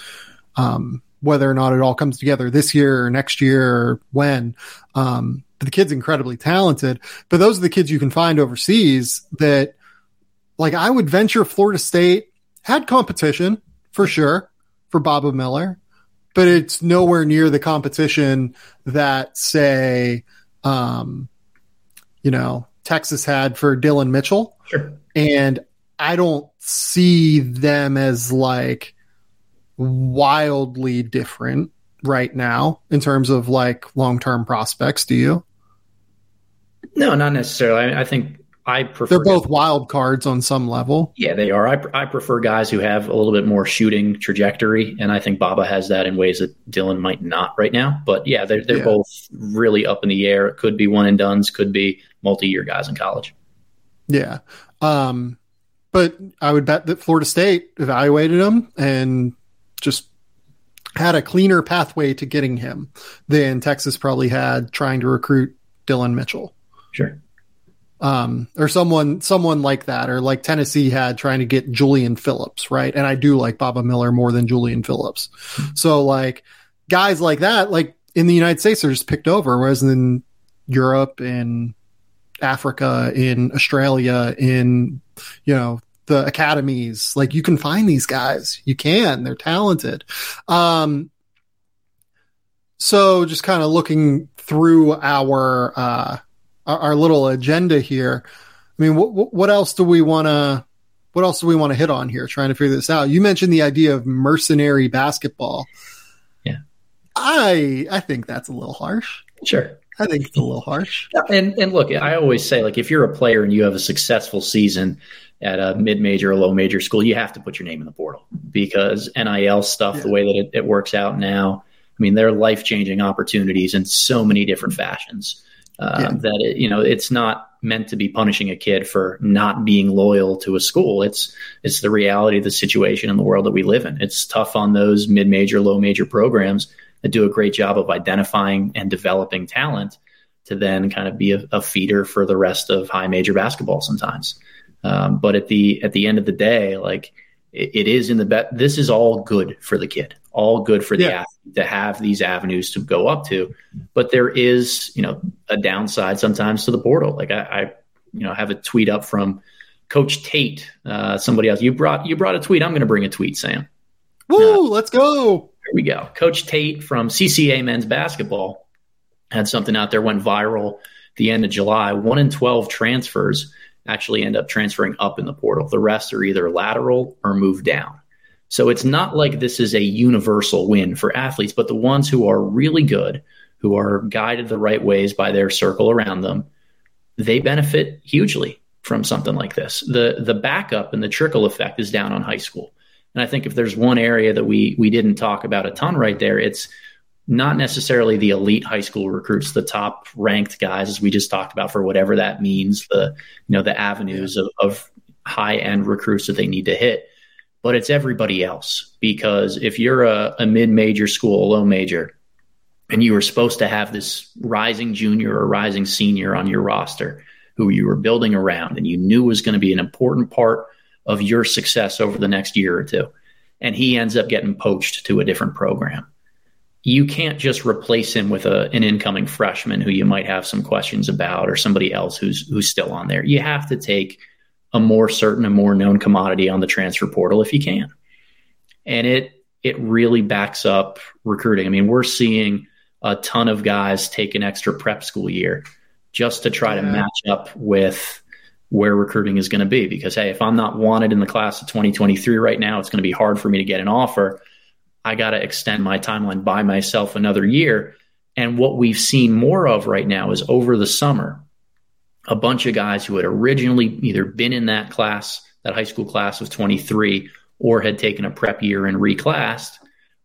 um, whether or not it all comes together this year or next year or when. Um, but the kid's incredibly talented. But those are the kids you can find overseas that, like, I would venture Florida State had competition for sure for Baba Miller. But it's nowhere near the competition that, say, um, you know, Texas had for Dylan Mitchell. Sure. And I don't see them as, like, wildly different right now in terms of, like, long-term prospects. Do you? No, not necessarily. I, I think I prefer. They're both wild cards on some level. Yeah, they are. I, I prefer guys who have a little bit more shooting trajectory, and I think Baba has that in ways that Dylan might not right now. But yeah, they're they're yeah. both really up in the air. It could be one and dones, could be multi-year guys in college. Yeah, um, but I would bet that Florida State evaluated him and just had a cleaner pathway to getting him than Texas probably had trying to recruit Dylan Mitchell. Sure. Um, or someone, someone like that, or like Tennessee had trying to get Julian Phillips, right? And I do like Baba Miller more than Julian Phillips. So like guys like that, like in the United States, are just picked over, whereas in Europe, in Africa, in Australia, in, you know, the academies, like you can find these guys. You can, they're talented. Um, so just kind of looking through our, uh, our, our little agenda here. I mean, what what else do we want to what else do we want to hit on here? Trying to figure this out. You mentioned the idea of mercenary basketball. Yeah, I I think that's a little harsh. Sure. I think it's a little harsh. And and look, I always say, like, if you're a player and you have a successful season at a mid-major or low-major school, you have to put your name in the portal, because N I L stuff, yeah. the way that it, it works out now, I mean, they're life-changing opportunities in so many different fashions uh, yeah. that, it, you know, it's not meant to be punishing a kid for not being loyal to a school. It's it's the reality of the situation in the world that we live in. It's tough on those mid-major, low-major programs that do a great job of identifying and developing talent to then kind of be a, a feeder for the rest of high major basketball sometimes. Um, but at the at the end of the day, like it, it is in the bet. This is all good for the kid, all good for the yeah. athlete to have these avenues to go up to. But there is, you know, a downside sometimes to the portal. Like I, I you know, have a tweet up from Coach Tate, uh, somebody else. You brought you brought a tweet. I'm going to bring a tweet, Sam. Woo! Uh, let's go. Here we go. Coach Tate from C C A men's basketball had something out there, went viral the end of July. One in twelve transfers actually end up transferring up in the portal. The rest are either lateral or move down. So it's not like this is a universal win for athletes, but the ones who are really good, who are guided the right ways by their circle around them, they benefit hugely from something like this. The the backup and the trickle effect is down on high school. And I think if there's one area that we we didn't talk about a ton right there, it's not necessarily the elite high school recruits, the top ranked guys, as we just talked about, for whatever that means, the you know the avenues of, of high end recruits that they need to hit. But it's everybody else, because if you're a, a mid major school, a low major, and you were supposed to have this rising junior or rising senior on your roster who you were building around, and you knew was going to be an important part of your success over the next year or two, and he ends up getting poached to a different program, you can't just replace him with a, an incoming freshman who you might have some questions about, or somebody else who's who's still on there. You have to take a more certain, a more known commodity on the transfer portal if you can. And it it really backs up recruiting. I mean, we're seeing a ton of guys take an extra prep school year just to try yeah. to match up with where recruiting is going to be. Because, hey, if I'm not wanted in the class of twenty twenty-three right now, it's going to be hard for me to get an offer. I got to extend my timeline by myself another year. And what we've seen more of right now is over the summer, a bunch of guys who had originally either been in that class, that high school class of twenty-three, or had taken a prep year and reclassed,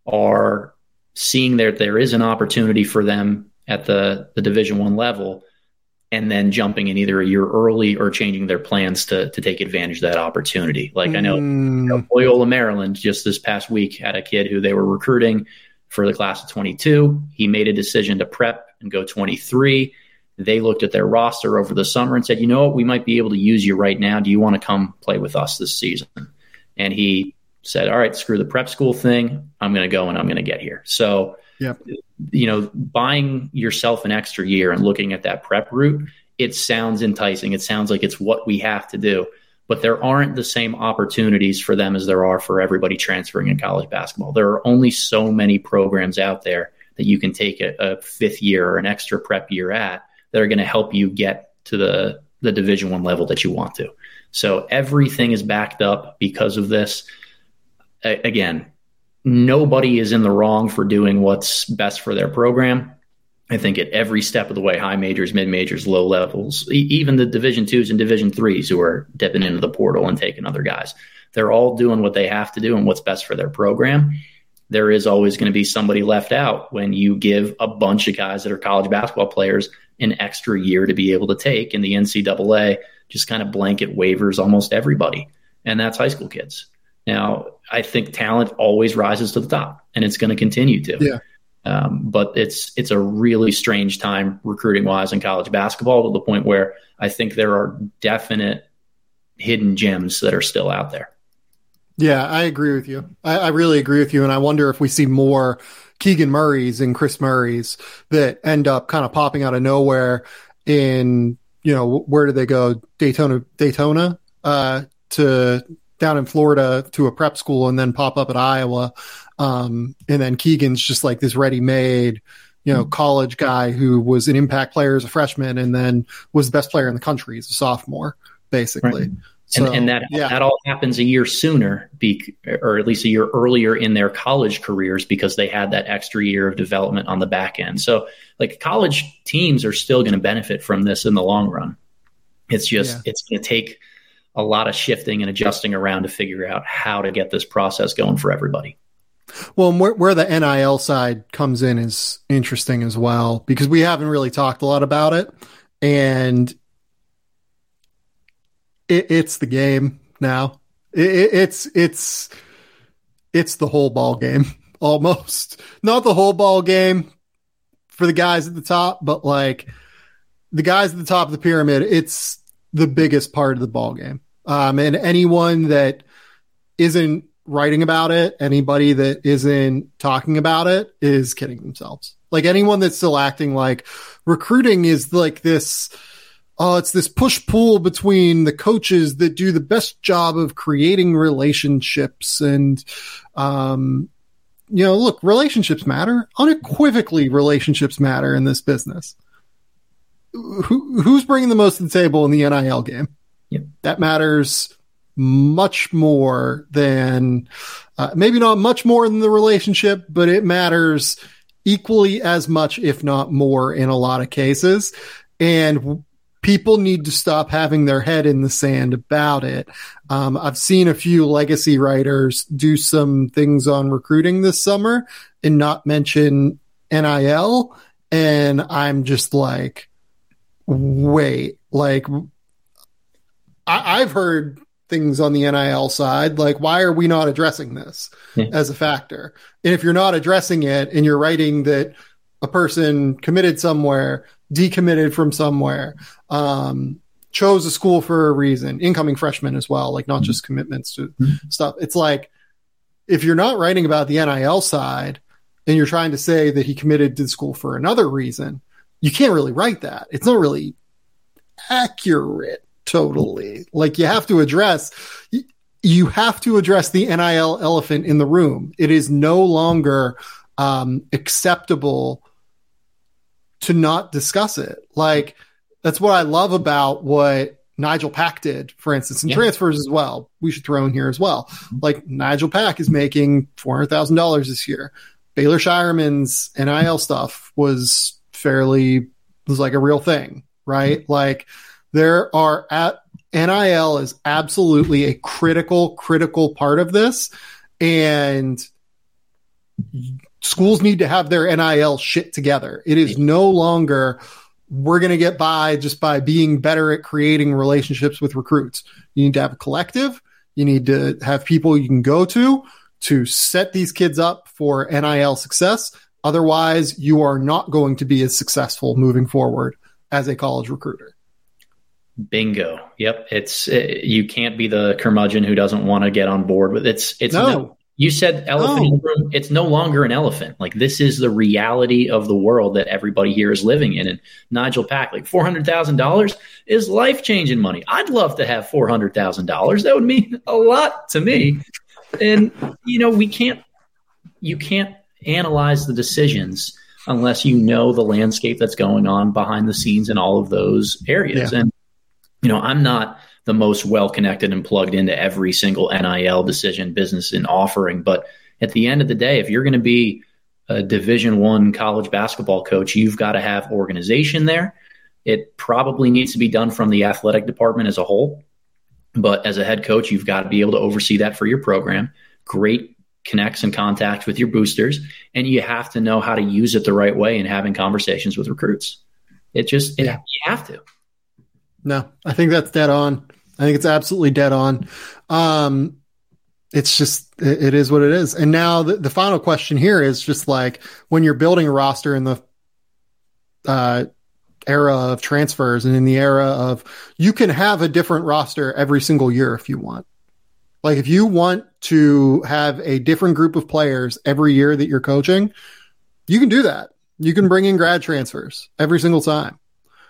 are seeing that there is an opportunity for them at the, the Division One level, and then jumping in either a year early or changing their plans to to take advantage of that opportunity. Like I know, mm. you know Loyola, Maryland, just this past week had a kid who they were recruiting for the class of twenty-two. He made a decision to prep and go twenty-three. They looked at their roster over the summer and said, you know what, we might be able to use you right now. Do you want to come play with us this season? And he said, all right, screw the prep school thing. I'm going to go and I'm going to get here. So, yep. you know, buying yourself an extra year and looking at that prep route, it sounds enticing. It sounds like it's what we have to do, but there aren't the same opportunities for them as there are for everybody transferring in college basketball. There are only so many programs out there that you can take a, a fifth year or an extra prep year at that are going to help you get to the, the Division One level that you want to. So everything is backed up because of this. A- again, nobody is in the wrong for doing what's best for their program. I think at every step of the way, high majors, mid majors, low levels, e- even the Division twos and Division threes who are dipping into the portal and taking other guys, they're all doing what they have to do and what's best for their program. There is always going to be somebody left out when you give a bunch of guys that are college basketball players an extra year to be able to take, and the N C double A just kind of blanket waivers almost everybody, and that's high school kids. Now, I think talent always rises to the top, and it's going to continue to. Yeah. Um, but it's it's a really strange time recruiting-wise in college basketball, to the point where I think there are definite hidden gems that are still out there. Yeah, I agree with you. I, I really agree with you, and I wonder if we see more Keegan Murray's and Chris Murray's that end up kind of popping out of nowhere in, you know, where do they go? Daytona, Daytona, uh, to down in Florida to a prep school, and then pop up at Iowa. Um, and then Keegan's just like this ready-made, you know, college guy who was an impact player as a freshman and then was the best player in the country as a sophomore, basically. Right. So, and, and that yeah. that all happens a year sooner, be, or at least a year earlier in their college careers, because they had that extra year of development on the back end. So, like, college teams are still going to benefit from this in the long run. It's just yeah. it's going to take a lot of shifting and adjusting around to figure out how to get this process going for everybody. Well, where, where the N I L side comes in is interesting as well, because we haven't really talked a lot about it, and It, it's the game now. It, it, it's it's it's the whole ball game almost. Not the whole ball game for the guys at the top, but like the guys at the top of the pyramid. It's the biggest part of the ball game. Um, and anyone that isn't writing about it, anybody that isn't talking about it, is kidding themselves. Like, anyone that's still acting like recruiting is like this. Oh, it's this push-pull between the coaches that do the best job of creating relationships. And, um, you know, look, relationships matter. Unequivocally, relationships matter in this business. Who, who's bringing the most to the table in the N I L game? Yep. That matters much more than, uh, maybe not much more than the relationship, but it matters equally as much, if not more, in a lot of cases. And people need to stop having their head in the sand about it. Um, I've seen a few legacy writers do some things on recruiting this summer and not mention N I L. And I'm just like, wait, like I- I've heard things on the N I L side. Like, why are we not addressing this yeah. as a factor? And if you're not addressing it and you're writing that a person committed somewhere, decommitted from somewhere, um, chose a school for a reason, incoming freshmen as well, like not just commitments to mm-hmm. stuff. It's like, if you're not writing about the N I L side and you're trying to say that he committed to the school for another reason, you can't really write that. It's not really accurate totally. Like, you have to address, you have to address the N I L elephant in the room. It is no longer um, acceptable to not discuss it. Like, that's what I love about what Nigel Pack did, for instance, and yeah. transfers as well. We should throw in here as well. Like, Nigel Pack is making four hundred thousand dollars this year. Baylor Shireman's N I L stuff was fairly, was like a real thing, right? Like, there are at N I L is absolutely a critical, critical part of this. And schools need to have their N I L shit together. It is no longer, we're going to get by just by being better at creating relationships with recruits. You need to have a collective. You need to have people you can go to to set these kids up for N I L success. Otherwise, you are not going to be as successful moving forward as a college recruiter. Bingo. Yep. It's it, you can't be the curmudgeon who doesn't want to get on board with it's it's no. no You said elephant no. in the room. It's no longer an elephant. Like, this is the reality of the world that everybody here is living in. And Nigel Pack, like four hundred thousand dollars is life-changing money. I'd love to have four hundred thousand dollars. That would mean a lot to me. And, you know, we can't, you can't analyze the decisions unless you know the landscape that's going on behind the scenes in all of those areas. Yeah. And, you know, I'm not the most well-connected and plugged into every single N I L decision, business, and offering. But at the end of the day, if you're going to be a Division One college basketball coach, you've got to have organization there. It probably needs to be done from the athletic department as a whole. But as a head coach, you've got to be able to oversee that for your program. Great connects and contacts with your boosters. And you have to know how to use it the right way in having conversations with recruits. It just, it, yeah. you have to. No, I think that's dead on. I think it's absolutely dead on. Um, it's just, it, it is what it is. And now the, the final question here is just like, when you're building a roster in the uh, era of transfers and in the era of, you can have a different roster every single year if you want. Like, if you want to have a different group of players every year that you're coaching, you can do that. You can bring in grad transfers every single time.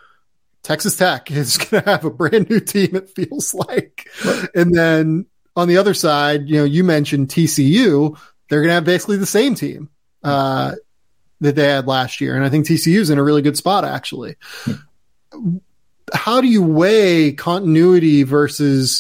Texas Tech is going to have a brand new team, it feels like. And then on the other side, you know, you mentioned T C U, they're going to have basically the same team. Uh, that they had last year. And I think T C U is in a really good spot, actually. How do you weigh continuity versus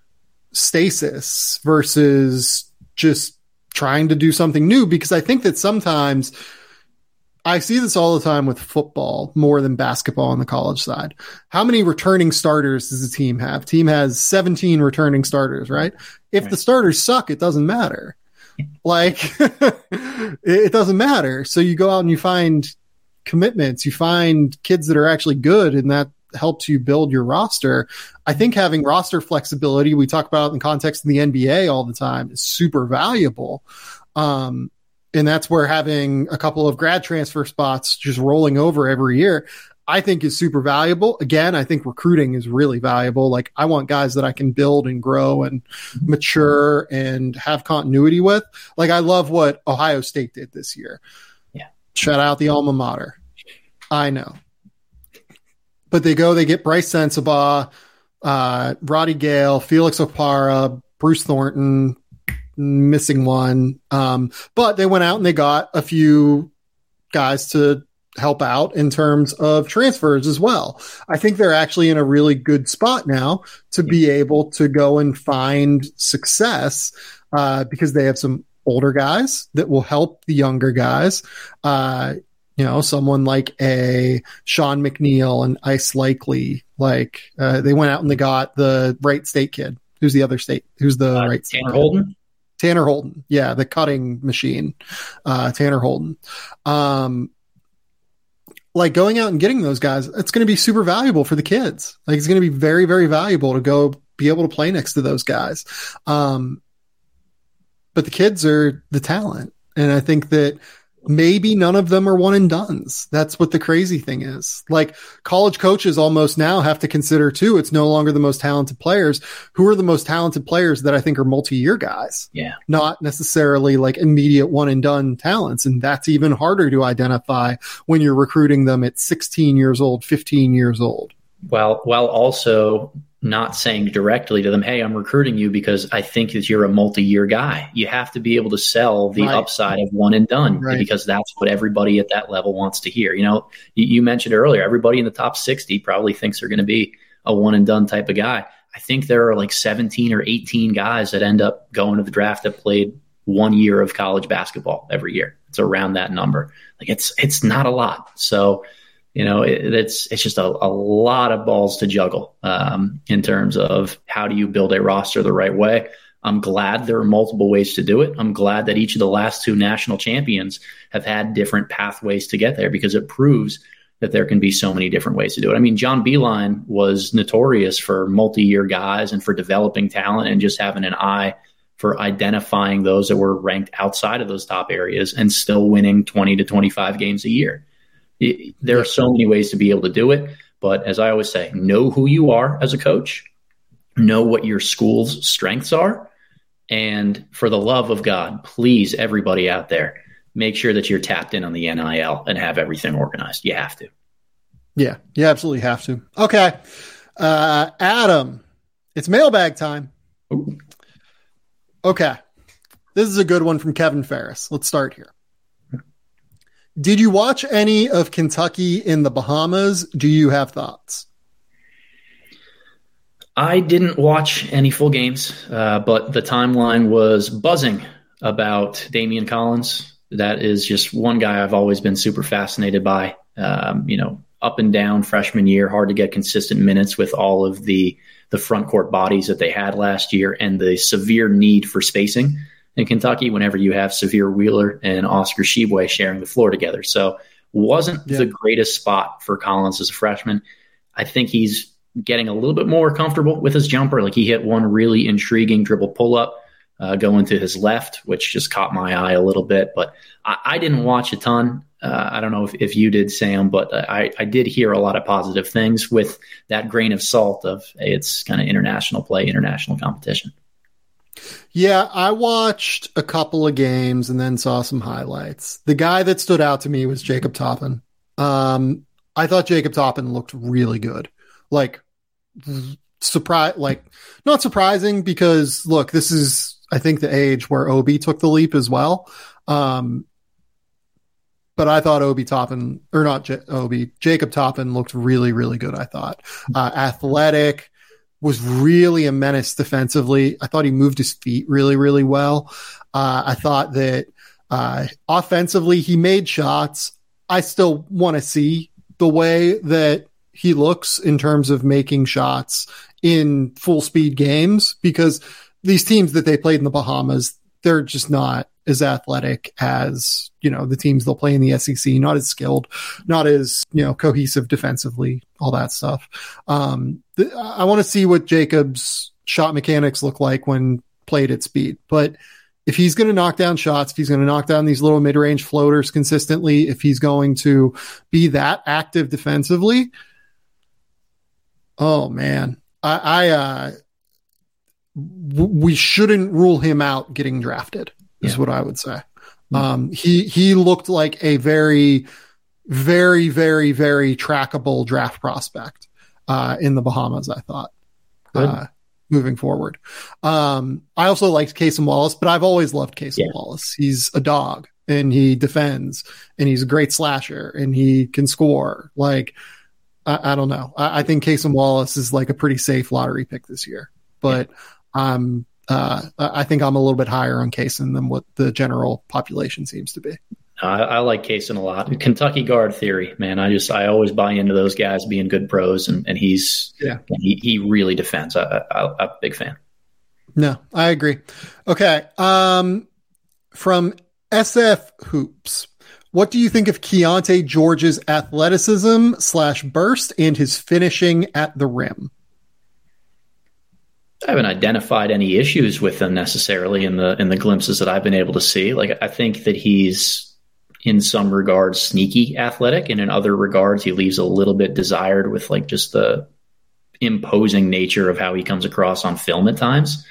stasis versus just trying to do something new? Because I think that sometimes I see this all the time with football more than basketball on the college side. How many returning starters does the team have? Team has seventeen returning starters, right? If right. the starters suck, it doesn't matter. Like it doesn't matter. So you go out and you find commitments, you find kids that are actually good, and that helps you build your roster. I think having roster flexibility, we talk about in the context of the N B A all the time, is super valuable. Um, and that's where having a couple of grad transfer spots just rolling over every year, I think is super valuable. Again, I think recruiting is really valuable. Like I want guys that I can build and grow and mature and have continuity with. Like I love what Ohio State did this year. Yeah. Shout out the alma mater. I know. But they go, they get Bryce Sensabaugh, uh, Roddy Gale, Felix Opara, Bruce Thornton, missing one. Um, but they went out and they got a few guys to help out in terms of transfers as well. I think they're actually in a really good spot now to be able to go and find success uh, because they have some older guys that will help the younger guys. Uh, you know, someone like a Sean McNeil and Ice Likely, like uh, they went out and they got the Wright State kid. Who's the other state? Who's the uh, Wright State? Tanner Holden. Tanner Holden. Yeah. The cutting machine. Uh, Tanner Holden. Um, like going out and getting those guys, it's going to be super valuable for the kids. Like it's going to be very, very valuable to go be able to play next to those guys. Um, but the kids are the talent. And I think that maybe none of them are one and dones. That's what the crazy thing is. Like college coaches almost now have to consider too. It's no longer the most talented players. Who are the most talented players that I think are multi-year guys? Yeah. Not necessarily like immediate one and done talents. And that's even harder to identify when you're recruiting them at sixteen years old, fifteen years old. Well, while also not saying directly to them, hey, I'm recruiting you because I think that you're a multi-year guy. You have to be able to sell the right. upside of one and done right. because that's what everybody at that level wants to hear. You know, you, you mentioned earlier, everybody in the top sixty probably thinks they're going to be a one and done type of guy. I think there are like seventeen or eighteen guys that end up going to the draft that played one year of college basketball every year. It's around that number. Like it's, it's not a lot. So, You know, it, it's it's just a, a lot of balls to juggle um, in terms of how do you build a roster the right way. I'm glad there are multiple ways to do it. I'm glad that each of the last two national champions have had different pathways to get there because it proves that there can be so many different ways to do it. I mean, John Beilein was notorious for multi-year guys and for developing talent and just having an eye for identifying those that were ranked outside of those top areas and still winning twenty to twenty-five games a year. There are so many ways to be able to do it. But as I always say, know who you are as a coach, know what your school's strengths are. And for the love of God, please, everybody out there, make sure that you're tapped in on the N I L and have everything organized. You have to. Yeah, you absolutely have to. Okay. Uh, Adam, it's mailbag time. Ooh. Okay. This is a good one from Kevin Ferris. Let's start here. Did you watch any of Kentucky in the Bahamas? Do you have thoughts? I didn't watch any full games, uh, but the timeline was buzzing about Damian Collins. That is just one guy I've always been super fascinated by. Um, you know, up and down freshman year, hard to get consistent minutes with all of the, the front court bodies that they had last year and the severe need for spacing in Kentucky whenever you have Severe Wheeler and Oscar Tshiebwe sharing the floor together. So wasn't yeah. the greatest spot for Collins as a freshman. I think he's getting a little bit more comfortable with his jumper. Like he hit one really intriguing dribble pull-up uh, going to his left, which just caught my eye a little bit. But I, I didn't watch a ton. Uh, I don't know if, if you did, Sam, but I, I did hear a lot of positive things with that grain of salt of, hey, it's kind of international play, international competition. Yeah, I watched a couple of games and then saw some highlights. The guy that stood out to me was Jacob Toppin. Um, I thought Jacob Toppin looked really good. Like, surprise, like not surprising because look, this is, I think, the age where Obi took the leap as well. Um, but I thought Obi Toppin, or not J- Obi, Jacob Toppin looked really, really good, I thought. Uh, athletic, was really a menace defensively. I thought he moved his feet really, really well. Uh, I thought that uh, offensively, he made shots. I still want to see the way that he looks in terms of making shots in full speed games, because these teams that they played in the Bahamas, they're just not as athletic as, you know, the teams they'll play in the S E C, not as skilled, not as, you know, cohesive defensively, all that stuff. Um, th- I want to see what Jacob's shot mechanics look like when played at speed. But if he's going to knock down shots, if he's going to knock down these little mid-range floaters consistently, if he's going to be that active defensively, oh man, I, I uh, w- we shouldn't rule him out getting drafted. Is yeah. what I would say. Mm-hmm. Um, he he looked like a very, very, very, very trackable draft prospect uh, in the Bahamas, I thought, uh, moving forward. Um, I also liked Cason Wallace, but I've always loved Cason yeah. Wallace. He's a dog, and he defends, and he's a great slasher, and he can score. Like, I, I don't know. I, I think Cason Wallace is like a pretty safe lottery pick this year, but yeah. um. Uh, I think I'm a little bit higher on Cason than what the general population seems to be. I, I like Cason a lot. Kentucky guard theory, man. I just I always buy into those guys being good pros, and, and he's yeah he, he really defends. I, I, I'm a big fan. No, I agree. Okay, um, from S F Hoops, what do you think of Keontae George's athleticism slash burst and his finishing at the rim? I haven't identified any issues with him necessarily in the in the glimpses that I've been able to see. Like, I think that he's in some regards sneaky athletic, and in other regards he leaves a little bit desired with like just the imposing nature of how he comes across on film at times.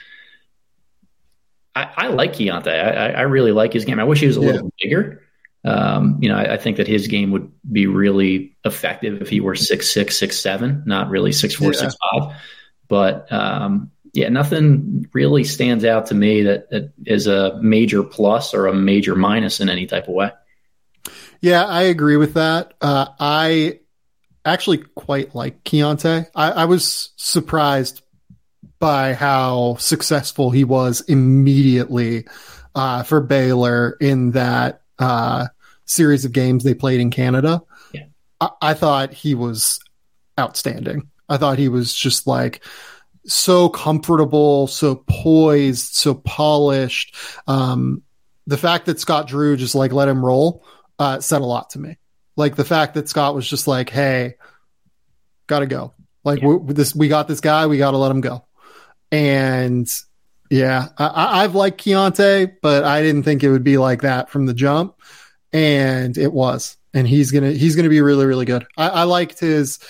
I, I like Keontae. I, I really like his game. I wish he was a yeah. little bigger. Um, you know, I, I think that his game would be really effective if he were six six, six seven, not really six four, yeah. six five. But um, yeah, nothing really stands out to me that, that is a major plus or a major minus in any type of way. Yeah, I agree with that. Uh, I actually quite like Keontae. I, I was surprised by how successful he was immediately uh, for Baylor in that uh, series of games they played in Canada. Yeah. I, I thought he was outstanding. I thought he was just like so comfortable, so poised, so polished. Um, the fact that Scott Drew just like let him roll uh, said a lot to me. Like the fact that Scott was just like, "Hey, gotta go. Like yeah. we, this, we got this guy. We got to let him go." And yeah, I, I've liked Keontae, but I didn't think it would be like that from the jump, and it was. And he's gonna he's gonna be really really good. I, I liked his.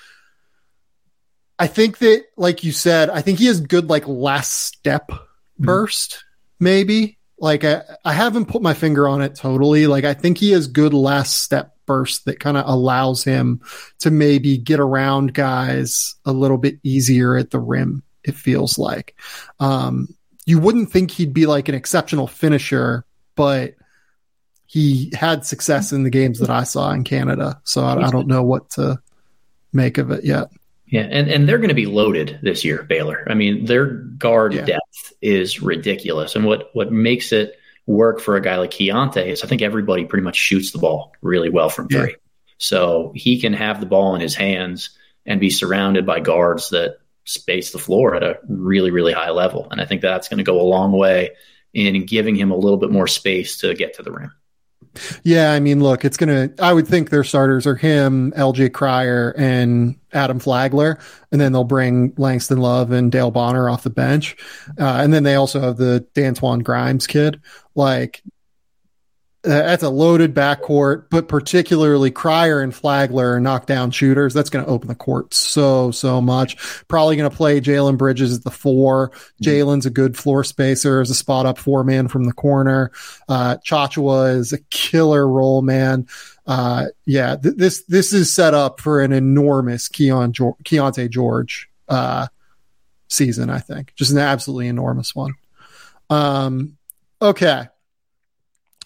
I think that, like you said, I think he has good, like, last step burst, mm-hmm. maybe. Like, I, I haven't put my finger on it totally. Like, I think he has good last step burst that kind of allows him to maybe get around guys a little bit easier at the rim, it feels like. Um, you wouldn't think he'd be, like, an exceptional finisher, but he had success in the games that I saw in Canada. So I, I don't know what to make of it yet. Yeah, and, and they're going to be loaded this year, Baylor. I mean, their guard yeah. depth is ridiculous. And what, what makes it work for a guy like Keontae is I think everybody pretty much shoots the ball really well from three. Yeah. So he can have the ball in his hands and be surrounded by guards that space the floor at a really, really high level. And I think that's going to go a long way in giving him a little bit more space to get to the rim. Yeah, I mean, look, it's going to – I would think their starters are him, L J Cryer, and Adam Flagler, and then they'll bring Langston Love and Dale Bonner off the bench. Uh, and then they also have the D'Antoine Grimes kid. Like, uh, that's a loaded backcourt, but particularly Cryer and Flagler are knockdown shooters. That's going to open the court so, so much. Probably going to play Jalen Bridges at the four. Jalen's a good floor spacer as a spot up four man from the corner. Uh, Chachua is a killer roll man. Uh, yeah, th- this, this is set up for an enormous Keon jo- Keontae George, uh, season, I think. Just an absolutely enormous one. Um, okay.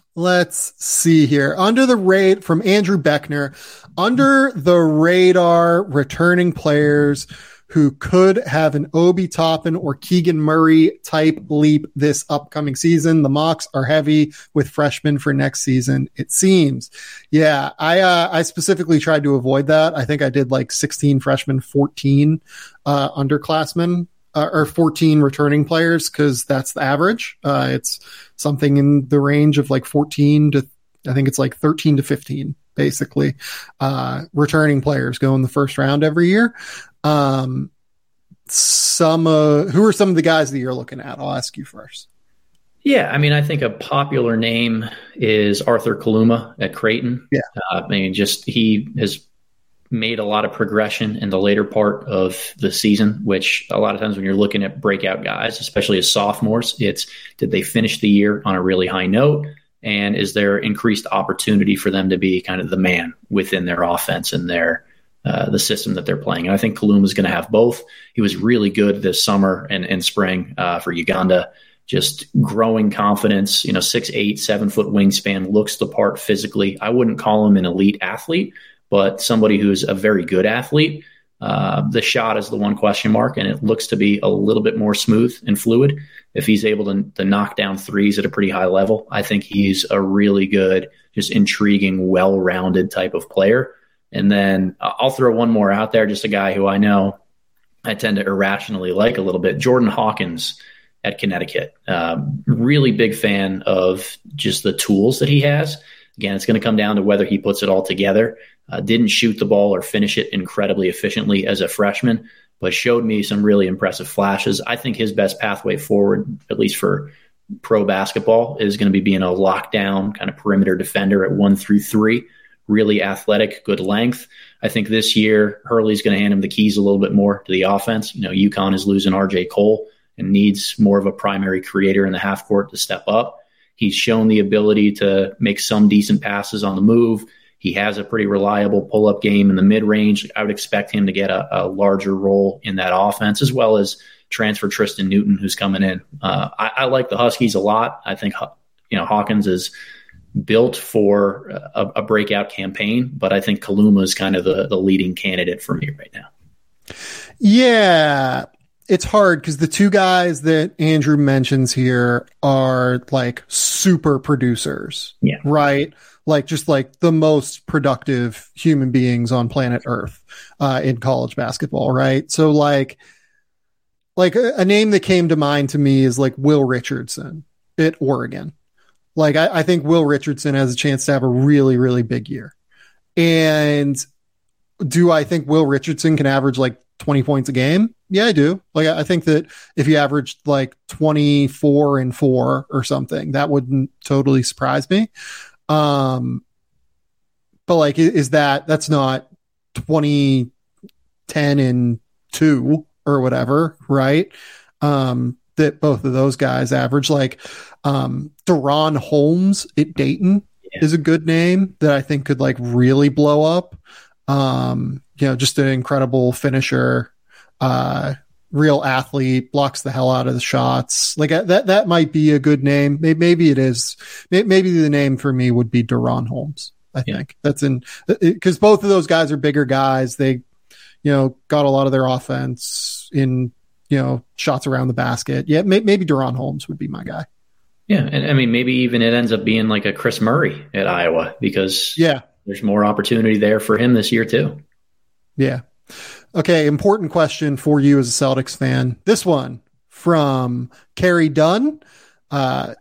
Let's see here. Under the rate from Andrew Beckner, under the radar returning players who could have an Obi Toppin or Keegan Murray type leap this upcoming season. The mocks are heavy with freshmen for next season, it seems. Yeah, I uh, I specifically tried to avoid that. I think I did like sixteen freshmen, fourteen uh, underclassmen. Uh, or fourteen returning players, because that's the average. Uh, it's something in the range of like fourteen to, I think it's like thirteen to fifteen, basically, uh, returning players go in the first round every year. Um, some, uh, who are some of the guys that you're looking at? I'll ask you first. Yeah, I mean, I think a popular name is Arthur Kaluma at Creighton. Yeah. Uh, I mean, just he has made a lot of progression in the later part of the season, which a lot of times when you're looking at breakout guys, especially as sophomores, it's did they finish the year on a really high note? And is there increased opportunity for them to be kind of the man within their offense and their uh, the system that they're playing? And I think Kaluma is going to have both. He was really good this summer and, and spring uh, for Uganda. Just growing confidence, you know, six, eight, seven foot wingspan, looks the part physically. I wouldn't call him an elite athlete, but somebody who's a very good athlete. Uh, the shot is the one question mark, and it looks to be a little bit more smooth and fluid. If he's able to, to knock down threes at a pretty high level, I think he's a really good, just intriguing, well-rounded type of player. And then I'll throw one more out there, just a guy who I know I tend to irrationally like a little bit, Jordan Hawkins at Connecticut. Um, really big fan of just the tools that he has. Again, it's going to come down to whether he puts it all together. Uh, didn't shoot the ball or finish it incredibly efficiently as a freshman, but showed me some really impressive flashes. I think his best pathway forward, at least for pro basketball, is going to be being a lockdown kind of perimeter defender at one through three, really athletic, good length. I think this year Hurley's going to hand him the keys a little bit more to the offense. You know, UConn is losing R J Cole and needs more of a primary creator in the half court to step up. He's shown the ability to make some decent passes on the move. He has a pretty reliable pull-up game in the mid-range. I would expect him to get a, a larger role in that offense, as well as transfer Tristan Newton, who's coming in. Uh, I, I like the Huskies a lot. I think you know Hawkins is built for a, a breakout campaign, but I think Kaluma is kind of the, the leading candidate for me right now. Yeah, it's hard because the two guys that Andrew mentions here are like super producers, yeah, right? Like just like the most productive human beings on planet Earth uh, in college basketball, right? So like, like a, a name that came to mind to me is like Will Richardson at Oregon. Like I, I think Will Richardson has a chance to have a really, really big year. And do I think Will Richardson can average like twenty points a game? Yeah, I do. Like I think that if he averaged like twenty-four and four or something, that wouldn't totally surprise me. Um, but like, is that, that's not twenty, ten and two or whatever, right? Um, that both of those guys average. Like, um, Deron Holmes at Dayton yeah. is a good name that I think could like really blow up. Um, you know, just an incredible finisher, uh, real athlete, blocks the hell out of the shots. Like that, that might be a good name. Maybe, maybe it is. Maybe the name for me would be Deron Holmes. I yeah. think that's in because both of those guys are bigger guys. They, you know, got a lot of their offense in, you know, shots around the basket. Yeah. Maybe, maybe Deron Holmes would be my guy. Yeah. And I mean, maybe even it ends up being like a Chris Murray at Iowa because yeah, there's more opportunity there for him this year too. Yeah. Okay, important question for you as a Celtics fan. This one from Carrie Dunn. Uh,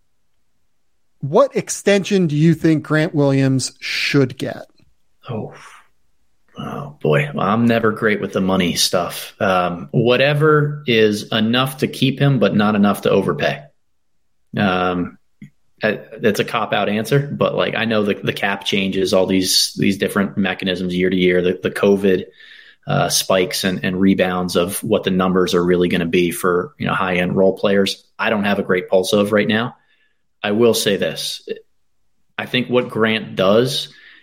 what extension do you think Grant Williams should get? Oh, oh boy. Well, I'm never great with the money stuff. Um, whatever is enough to keep him, but not enough to overpay. Um, that's a cop-out answer, but like I know the, the cap changes, all these these different mechanisms year to year, the, the COVID uh, spikes and, and rebounds of what the numbers are really going to be for you know high-end role players. I don't have a great pulse of right now. I will say this. I think what Grant does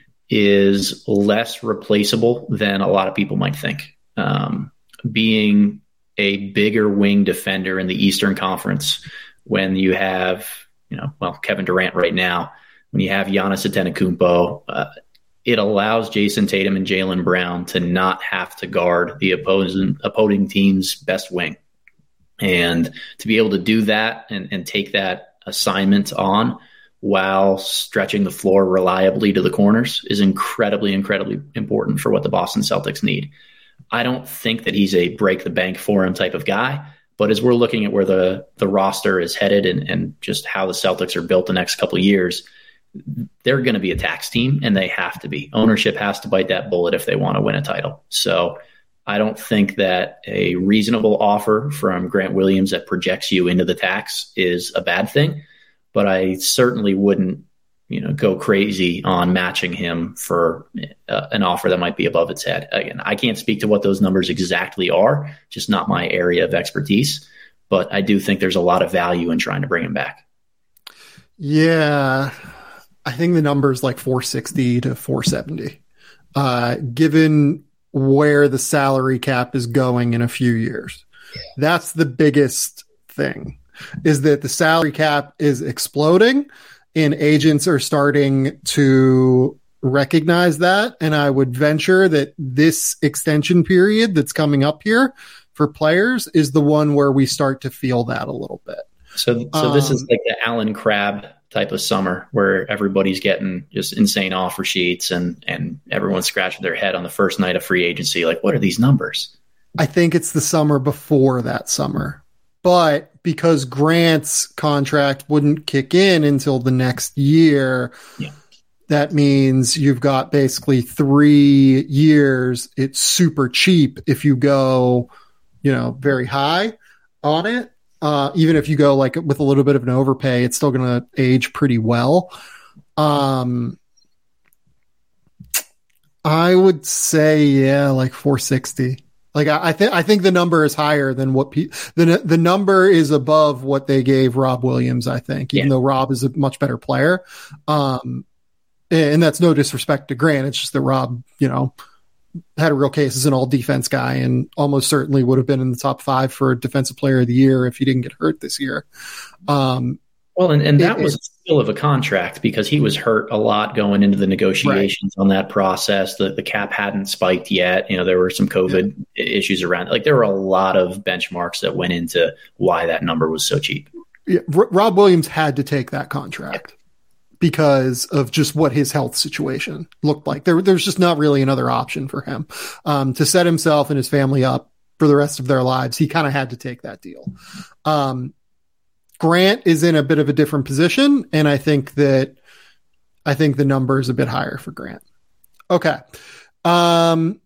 is less replaceable than a lot of people might think. Um, being a bigger wing defender in the Eastern Conference when you have you know, well, Kevin Durant right now, when you have Giannis Antetokounmpo, uh, it allows Jason Tatum and Jaylen Brown to not have to guard the opposing opposing team's best wing. And to be able to do that and, and take that assignment on while stretching the floor reliably to the corners is incredibly, incredibly important for what the Boston Celtics need. I don't think that he's a break the bank for him type of guy, but as we're looking at where the, the roster is headed and, and just how the Celtics are built the next couple of years, they're going to be a tax team, and they have to be. Ownership has to bite that bullet if they want to win a title. So I don't think that a reasonable offer from Grant Williams that projects you into the tax is a bad thing, but I certainly wouldn't, you know, go crazy on matching him for uh, an offer that might be above its head. Again, I can't speak to what those numbers exactly are, just not my area of expertise, but I do think there's a lot of value in trying to bring him back. Yeah. I think the number is like four sixty to four seventy, uh, given where the salary cap is going in a few years. That's the biggest thing, is that the salary cap is exploding and agents are starting to recognize that. And I would venture that this extension period that's coming up here for players is the one where we start to feel that a little bit. So, so this um, is like the Alan Crabb type of summer where everybody's getting just insane offer sheets and, and everyone's scratching their head on the first night of free agency. Like, what are these numbers? I think it's the summer before that summer, but because Grant's contract wouldn't kick in until the next year, yeah. that means you've got basically three years. It's super cheap if you go, you know, very high on it. Uh, even if you go like with a little bit of an overpay, it's still going to age pretty well. Um, I would say, yeah, like four sixty. Like I, I think, I think the number is higher than what pe- the the number is above what they gave Rob Williams. I think, even yeah. though Rob is a much better player, um, and that's no disrespect to Grant. It's just that Rob, you know, had a real case as an all defense guy and almost certainly would have been in the top five for defensive player of the year if he didn't get hurt this year. Um, well, and, and that it, was it, still of a contract because he was hurt a lot going into the negotiations right. on that process. The, the cap hadn't spiked yet. You know, there were some COVID yeah. issues around. Like there were a lot of benchmarks that went into why that number was so cheap. Yeah, R- Rob Williams had to take that contract. Yeah. Because of just what his health situation looked like. There, there's just not really another option for him. Um, to set himself and his family up for the rest of their lives, he kind of had to take that deal. Um, Grant is in a bit of a different position, and I think that I think the number is a bit higher for Grant. Okay. Um,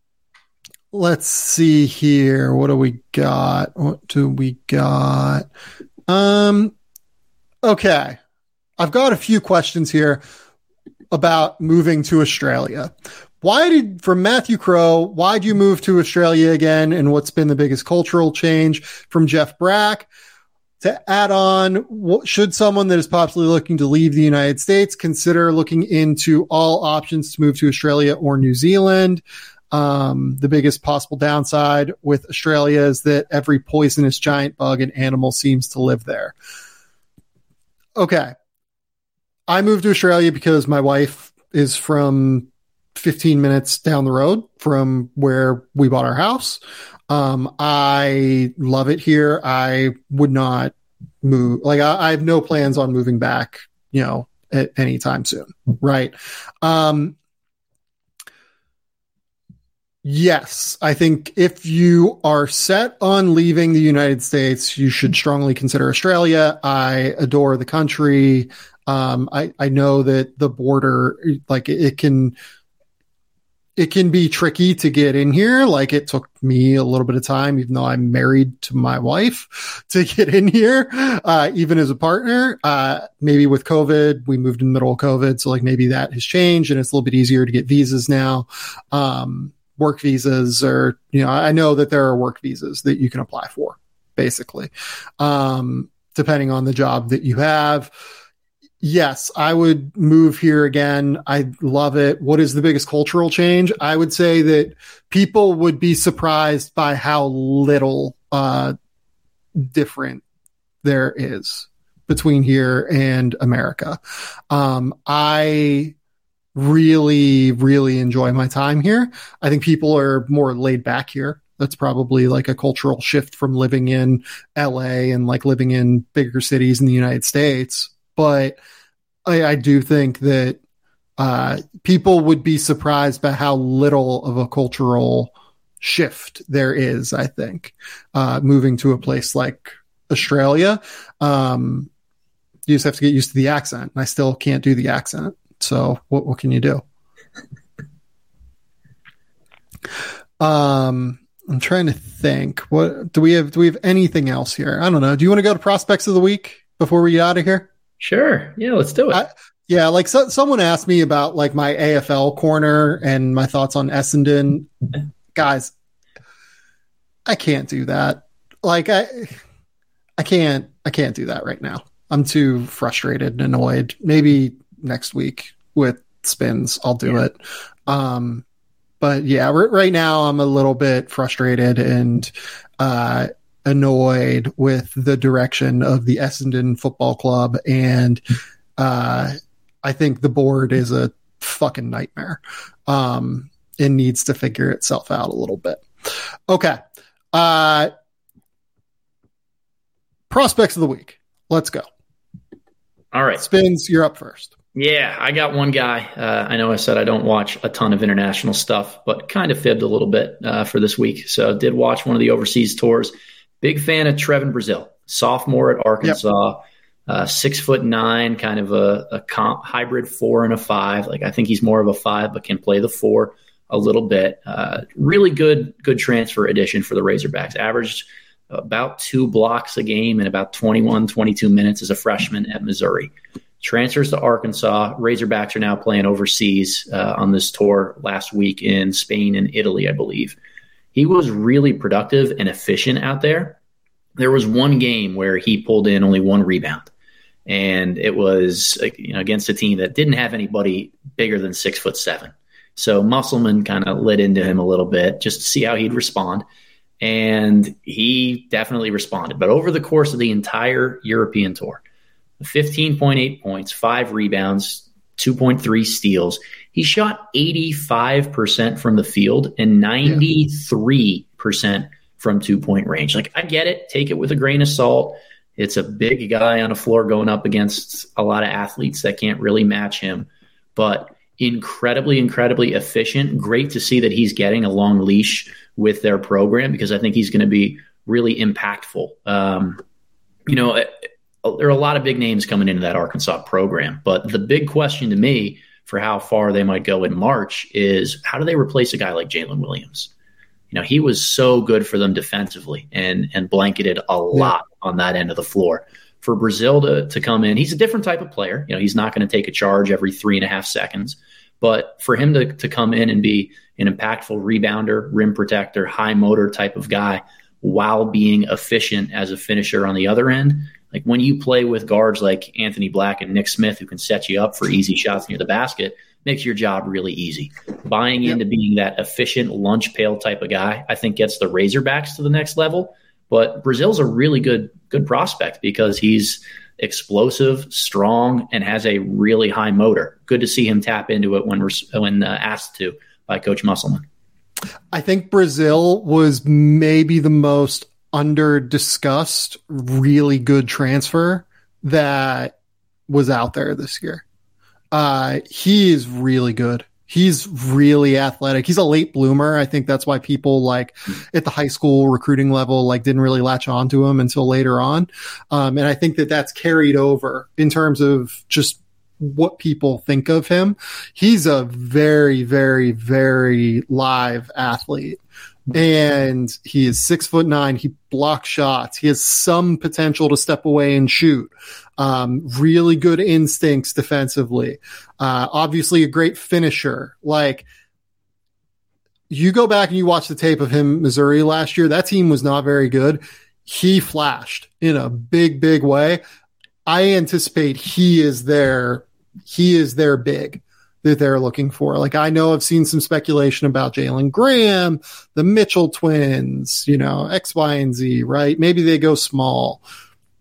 let's see here. What do we got? What do we got? Um, okay. I've got a few questions here about moving to Australia. Why did, from Matthew Crow, why did you move to Australia again? And what's been the biggest cultural change? From Jeff Brack. To add on, what, should someone that is possibly looking to leave the United States consider looking into all options to move to Australia or New Zealand? Um, the biggest possible downside with Australia is that every poisonous giant bug and animal seems to live there. Okay. I moved to Australia because my wife is from fifteen minutes down the road from where we bought our house. Um, I love it here. I would not move. Like I, I have no plans on moving back, you know, at any time soon. Right. Um, yes, I think if you are set on leaving the United States, you should strongly consider Australia. I adore the country. Um, I, I know that the border, like it, it can, it can be tricky to get in here. Like it took me a little bit of time, even though I'm married to my wife, to get in here, uh, even as a partner. Uh, maybe with COVID, we moved in the middle of COVID. So like maybe that has changed and it's a little bit easier to get visas now. Um, work visas or, you know, I know that there are work visas that you can apply for basically. Um, depending on the job that you have. Yes, I would move here again. I love it. What is the biggest cultural change? I would say that people would be surprised by how little uh, different there is. between here and America. Um, I really, really enjoy my time here. I think people are more laid back here. That's probably like a cultural shift from living in L A and like living in bigger cities in the United States. But I, I do think that uh, people would be surprised by how little of a cultural shift there is, I think, uh, moving to a place like Australia. Um, you just have to get used to the accent. And I still can't do the accent. So what, what can you do? Um, I'm trying to think. What do we have? Do we have anything else here? I don't know. Do you want to go to prospects of the week before we get out of here? Sure. Yeah, let's do it. I, yeah, like so, someone asked me about like my A F L corner and my thoughts on Essendon. Guys, I can't do that. Like I, I can't. I can't do that right now. I'm too frustrated and annoyed. Maybe next week with spins, I'll do yeah. it. Um, but yeah, r- right now I'm a little bit frustrated and uh, annoyed with the direction of the Essendon Football Club. And uh, I think the board is a fucking nightmare. Um, it needs to figure itself out a little bit. Okay. Uh, prospects of the week. Let's go. All right. Spins, you're up first. Yeah, I got one guy. Uh, I know I said I don't watch a ton of international stuff, but kind of fibbed a little bit uh, for this week. So did watch one of the overseas tours. Big fan of Trevin Brazil, sophomore at Arkansas, yep. uh, six foot nine, kind of a, a comp, hybrid four and a five. Like I think he's more of a five, but can play the four a little bit. Uh, really good, good transfer addition for the Razorbacks. Averaged about two blocks a game in about twenty-one, twenty-two minutes as a freshman at Missouri. Transfers to Arkansas. Razorbacks are now playing overseas uh, on this tour last week in Spain and Italy, I believe. He was really productive and efficient out there. There was one game where he pulled in only one rebound, and it was you know against a team that didn't have anybody bigger than six foot seven. So Musselman kind of lit into him a little bit just to see how he'd respond, and he definitely responded. But over the course of the entire European tour, fifteen point eight points, five rebounds, two point three steals. He shot eighty-five percent from the field and ninety-three percent from two-point range. Like, I get it. Take it with a grain of salt. It's a big guy on a floor going up against a lot of athletes that can't really match him. But incredibly, incredibly efficient. Great to see that he's getting a long leash with their program because I think he's going to be really impactful. Um, you know, it, there are a lot of big names coming into that Arkansas program, but the big question to me for how far they might go in March is how do they replace a guy like Jalen Williams? You know, he was so good for them defensively and and blanketed a lot yeah. on that end of the floor. For Brazil to, to come in, he's a different type of player. You know, he's not going to take a charge every three and a half seconds, but for him to, to come in and be an impactful rebounder, rim protector, high motor type of guy while being efficient as a finisher on the other end, like when you play with guards like Anthony Black and Nick Smith who can set you up for easy shots near the basket, makes your job really easy. Buying yep. into being that efficient lunch pail type of guy, I think gets the Razorbacks to the next level. But Brazil's a really good good prospect because he's explosive, strong, and has a really high motor. Good to see him tap into it when when uh, asked to by Coach Musselman. I think Brazil was maybe the most under-discussed, really good transfer that was out there this year. Uh, he is really good. He's really athletic. He's a late bloomer. I think that's why people like at the high school recruiting level, like didn't really latch on to him until later on. Um, and I think that that's carried over in terms of just what people think of him. He's a very, very, very live athlete. And he is six foot nine. He blocks shots. He has some potential to step away and shoot. Um, really good instincts defensively. Uh, obviously a great finisher. Like, you go back and you watch the tape of him, Missouri last year, that team was not very good. He flashed in a big, big way. I anticipate he is their, he is their big that they're looking for. Like, I know I've seen some speculation about Jalen Graham, the Mitchell twins, you know, X, Y, and Z, right? Maybe they go small.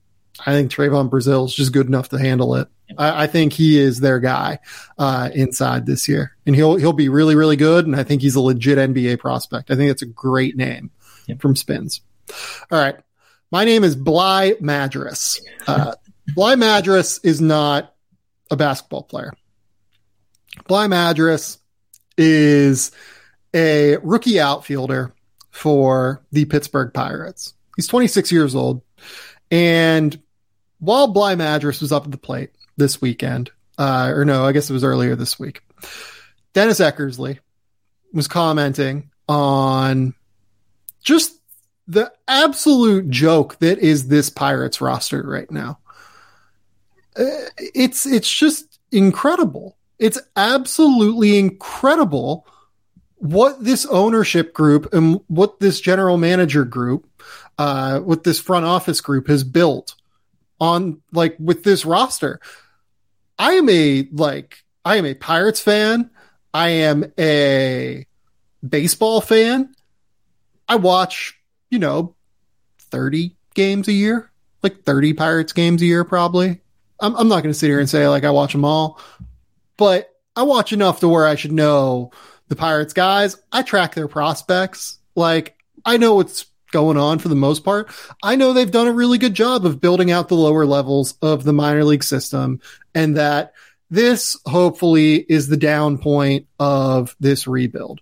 I think Trayvon Brazil is just good enough to handle it. I, I think he is their guy uh, inside this year, and he'll he'll be really really good. And I think he's a legit N B A prospect. I think it's a great name yep. from Spins. All right, my name is Bly Madras. Uh, Bly Madras is not a basketball player. Bly Madras is a rookie outfielder for the Pittsburgh Pirates. He's twenty-six years old. And while Bly Madras was up at the plate this weekend, uh, or no, I guess it was earlier this week, Dennis Eckersley was commenting on just the absolute joke that is this Pirates roster right now. Uh, it's, it's just incredible. It's absolutely incredible what this ownership group and what this general manager group, uh, what this front office group has built on, like, with this roster. I am a, like, I am a Pirates fan. I am a baseball fan. I watch, you know, thirty games a year, like thirty Pirates games a year, probably. I'm, I'm not going to sit here and say, like, I watch them all, but I watch enough to where I should know the Pirates guys. I track their prospects. Like, I know what's going on for the most part. I know they've done a really good job of building out the lower levels of the minor league system, and that this hopefully is the down point of this rebuild.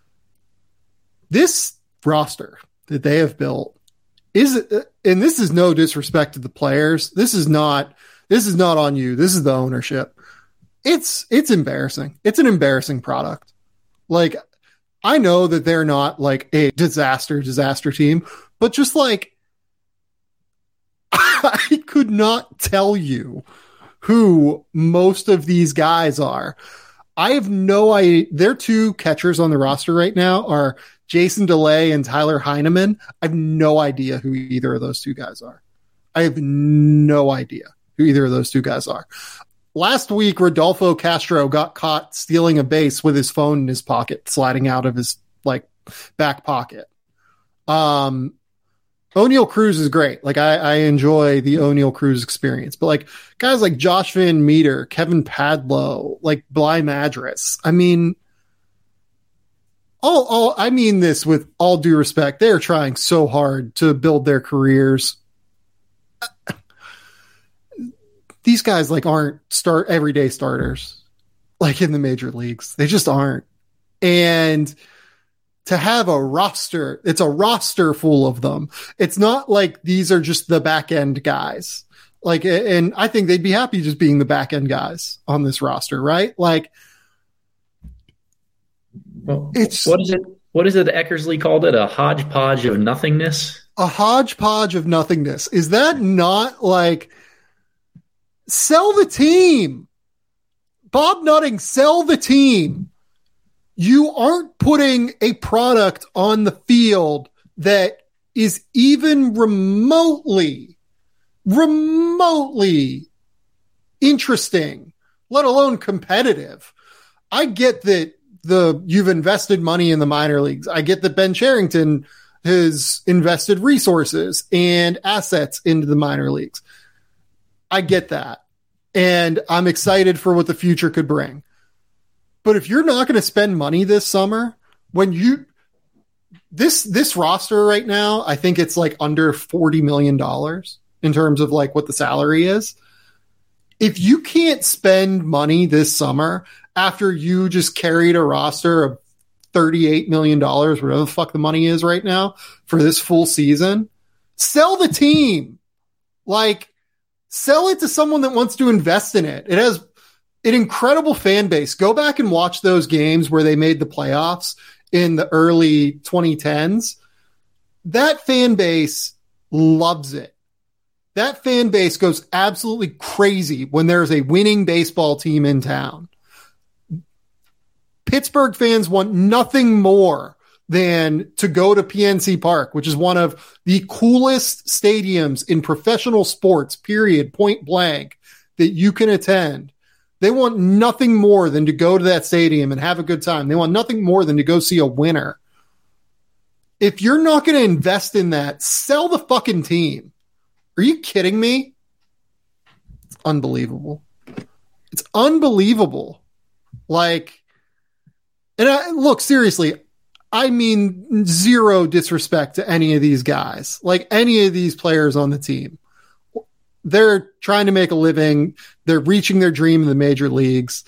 This roster that they have built is, and this is no disrespect to the players. This is not, this is not on you. This is the ownership. It's, it's embarrassing. It's an embarrassing product. Like, I know that they're not like a disaster, disaster team, but just like, I could not tell you who most of these guys are. I have no idea. Their two catchers on the roster right now are Jason DeLay and Tyler Heineman. I have no idea who either of those two guys are. I have no idea who either of those two guys are. Last week, Rodolfo Castro got caught stealing a base with his phone in his pocket, sliding out of his like back pocket. Um, O'Neal Cruz is great. Like I, I enjoy the O'Neal Cruz experience, but like guys like Josh Van Meter, Kevin Padlow, like Bly Madras. I mean, all, all, I mean this with all due respect. They are trying so hard to build their careers. These guys like aren't start everyday starters like in the major leagues. They just aren't. And to have a roster, it's a roster full of them. It's not like these are just the back end guys. Like, and I think they'd be happy just being the back end guys on this roster, right? Like, well, it's what is it? What is it? Eckersley called it a hodgepodge of nothingness. A hodgepodge of nothingness. Is that not like sell the team? Bob Nutting, sell the team. You aren't putting a product on the field that is even remotely, remotely interesting, let alone competitive. I get that the you've invested money in the minor leagues. I get that Ben Cherington has invested resources and assets into the minor leagues. I get that. And I'm excited for what the future could bring. But if you're not going to spend money this summer, when you this this roster right now, I think it's like under forty million dollars in terms of like what the salary is. If you can't spend money this summer after you just carried a roster of thirty-eight million dollars, whatever the fuck the money is right now for this full season, sell the team. Like, sell it to someone that wants to invest in it. It has an incredible fan base. Go back and watch those games where they made the playoffs in the early twenty tens. That fan base loves it. That fan base goes absolutely crazy when there's a winning baseball team in town. Pittsburgh fans want nothing more than to go to P N C Park, which is one of the coolest stadiums in professional sports, period, point blank, that you can attend. They want nothing more than to go to that stadium and have a good time. They want nothing more than to go see a winner. If you're not going to invest in that, sell the fucking team. Are you kidding me? unbelievable. It's unbelievable. Like, and I, look, seriously, I mean zero disrespect to any of these guys, like any of these players on the team. They're trying to make a living. They're reaching their dream in the major leagues.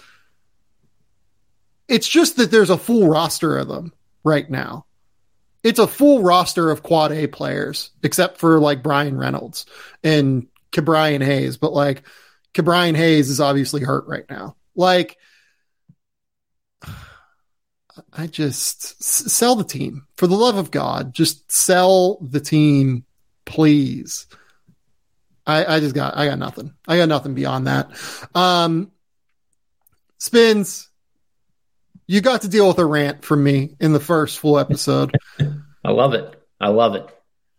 It's just that there's a full roster of them right now. It's a full roster of quad A players, except for like Brian Reynolds and Ke'Bryan Hayes. But like Ke'Bryan Hayes is obviously hurt right now. Like, I just s- sell the team for the love of God. Just sell the team, please. I, I just got, I got nothing. I got nothing beyond that. Um, Spins, you got to deal with a rant from me in the first full episode. I love it. I love it.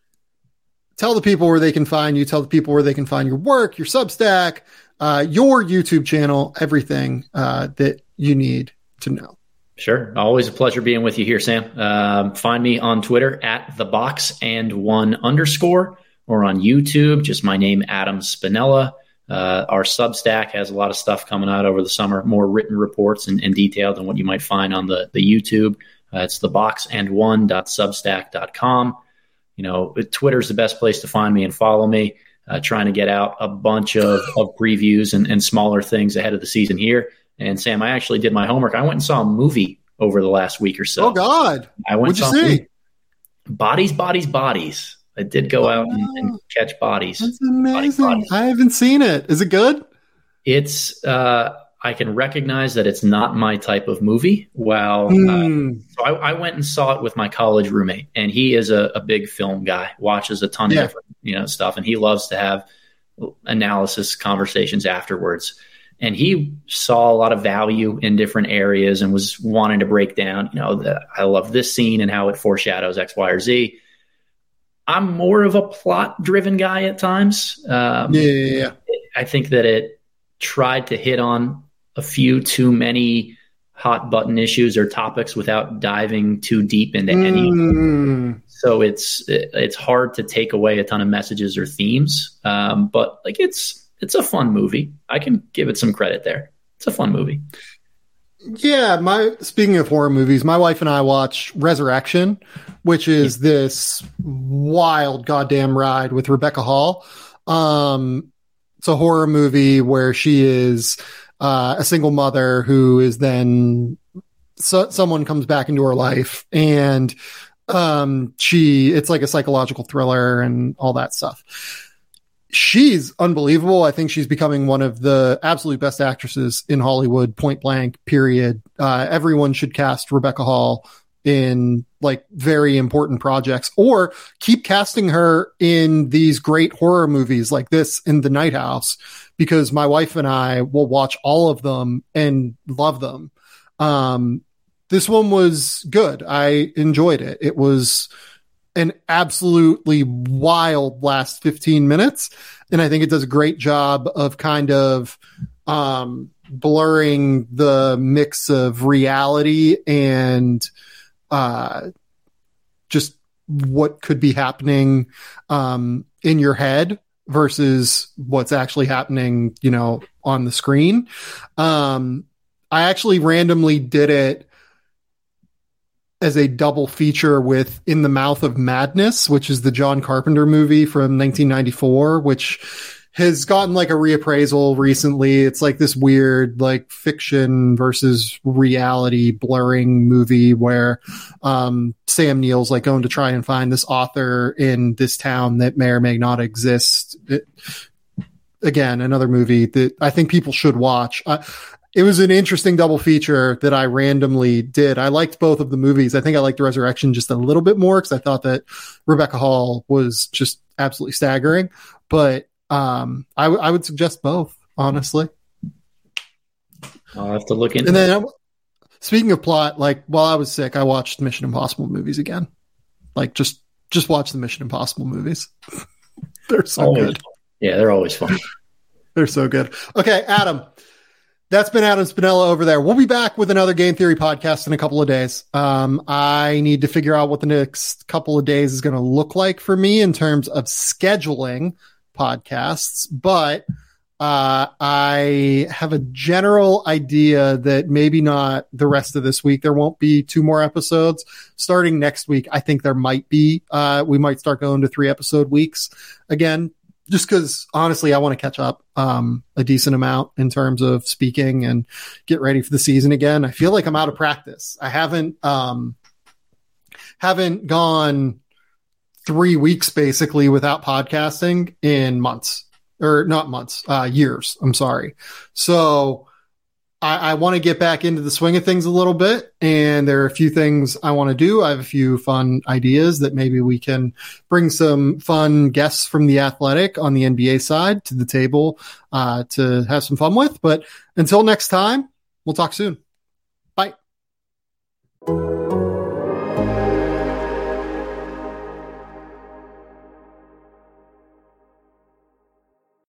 Tell the people where they can find you. Tell the people where they can find your work, your Substack, uh, your YouTube channel, everything uh, that you need to know. Sure. Always a pleasure being with you here, Sam. Um, find me on Twitter at the box and one underscore, or on YouTube, just my name, Adam Spinella. Uh, our Substack has a lot of stuff coming out over the summer, more written reports and, and detailed than what you might find on the, the YouTube. Uh, it's the box and one dot substack dot com. You know, Twitter's the best place to find me and follow me. Uh, trying to get out a bunch of, of previews and, and smaller things ahead of the season here. And Sam, I actually did my homework. I went and saw a movie over the last week or so. Oh God! I went What'd you see? Bodies, Bodies, Bodies. I did go out and, and catch bodies. That's amazing. Bodies, bodies. I haven't seen it. Is it good? It's, uh, I can recognize that it's not my type of movie. Well, mm. uh, so I, I went and saw it with my college roommate, and he is a, a big film guy, watches a ton yeah. of different, you know, stuff. And he loves to have analysis conversations afterwards. And he saw a lot of value in different areas and was wanting to break down, you know, the, I love this scene and how it foreshadows X, Y, or Z. I'm more of a plot-driven guy at times. Um, yeah, yeah, yeah. I think that it tried to hit on a few too many hot-button issues or topics without diving too deep into mm. any. So it's it's hard to take away a ton of messages or themes. Um, but like it's it's a fun movie. I can give it some credit there. It's a fun movie. Yeah, my speaking of horror movies, my wife and I watched Resurrection, which is yeah. this wild goddamn ride with Rebecca Hall. Um, it's a horror movie where she is uh, a single mother who is then so, someone comes back into her life, and um, she it's like a psychological thriller and all that stuff. She's unbelievable. I think she's becoming one of the absolute best actresses in Hollywood, point blank, period. Uh, everyone should cast Rebecca Hall in like very important projects, or keep casting her in these great horror movies like this in The Night House, because my wife and I will watch all of them and love them. Um, this one was good. I enjoyed it. It was an absolutely wild last fifteen minutes. And I think it does a great job of kind of um, blurring the mix of reality and uh, just what could be happening um, in your head versus what's actually happening, you know, on the screen. Um, I actually randomly did it as a double feature with In the Mouth of Madness, which is the John Carpenter movie from nineteen ninety-four, which has gotten like a reappraisal recently. It's like this weird, like fiction versus reality blurring movie where um, Sam Neill's like going to try and find this author in this town that may or may not exist. It, again, another movie that I think people should watch. Uh, It was an interesting double feature that I randomly did. I liked both of the movies. I think I liked The Resurrection just a little bit more because I thought that Rebecca Hall was just absolutely staggering. But um, I, w- I would suggest both, honestly. I'll have to look into it. And then, speaking of plot, like while I was sick, I watched Mission Impossible movies again. Like just just watch the Mission Impossible movies. They're so always good. Fun. Yeah, they're always fun. They're so good. Okay, Adam. That's been Adam Spinella over there. We'll be back with another Game Theory podcast in a couple of days. Um, I need to figure out what the next couple of days is going to look like for me in terms of scheduling podcasts. But Uh, I have a general idea that maybe not the rest of this week. There won't be two more episodes. Starting next week, I think there might be. Uh, we might start going to three episode weeks again, just because honestly, I want to catch up um, a decent amount in terms of speaking and get ready for the season again. I feel like I'm out of practice. I haven't um, haven't gone three weeks basically without podcasting in months. Or not months, uh, years. I'm sorry. So I, I want to get back into the swing of things a little bit. And there are a few things I want to do. I have a few fun ideas that maybe we can bring some fun guests from the Athletic on the N B A side to the table, uh, to have some fun with. But until next time, we'll talk soon.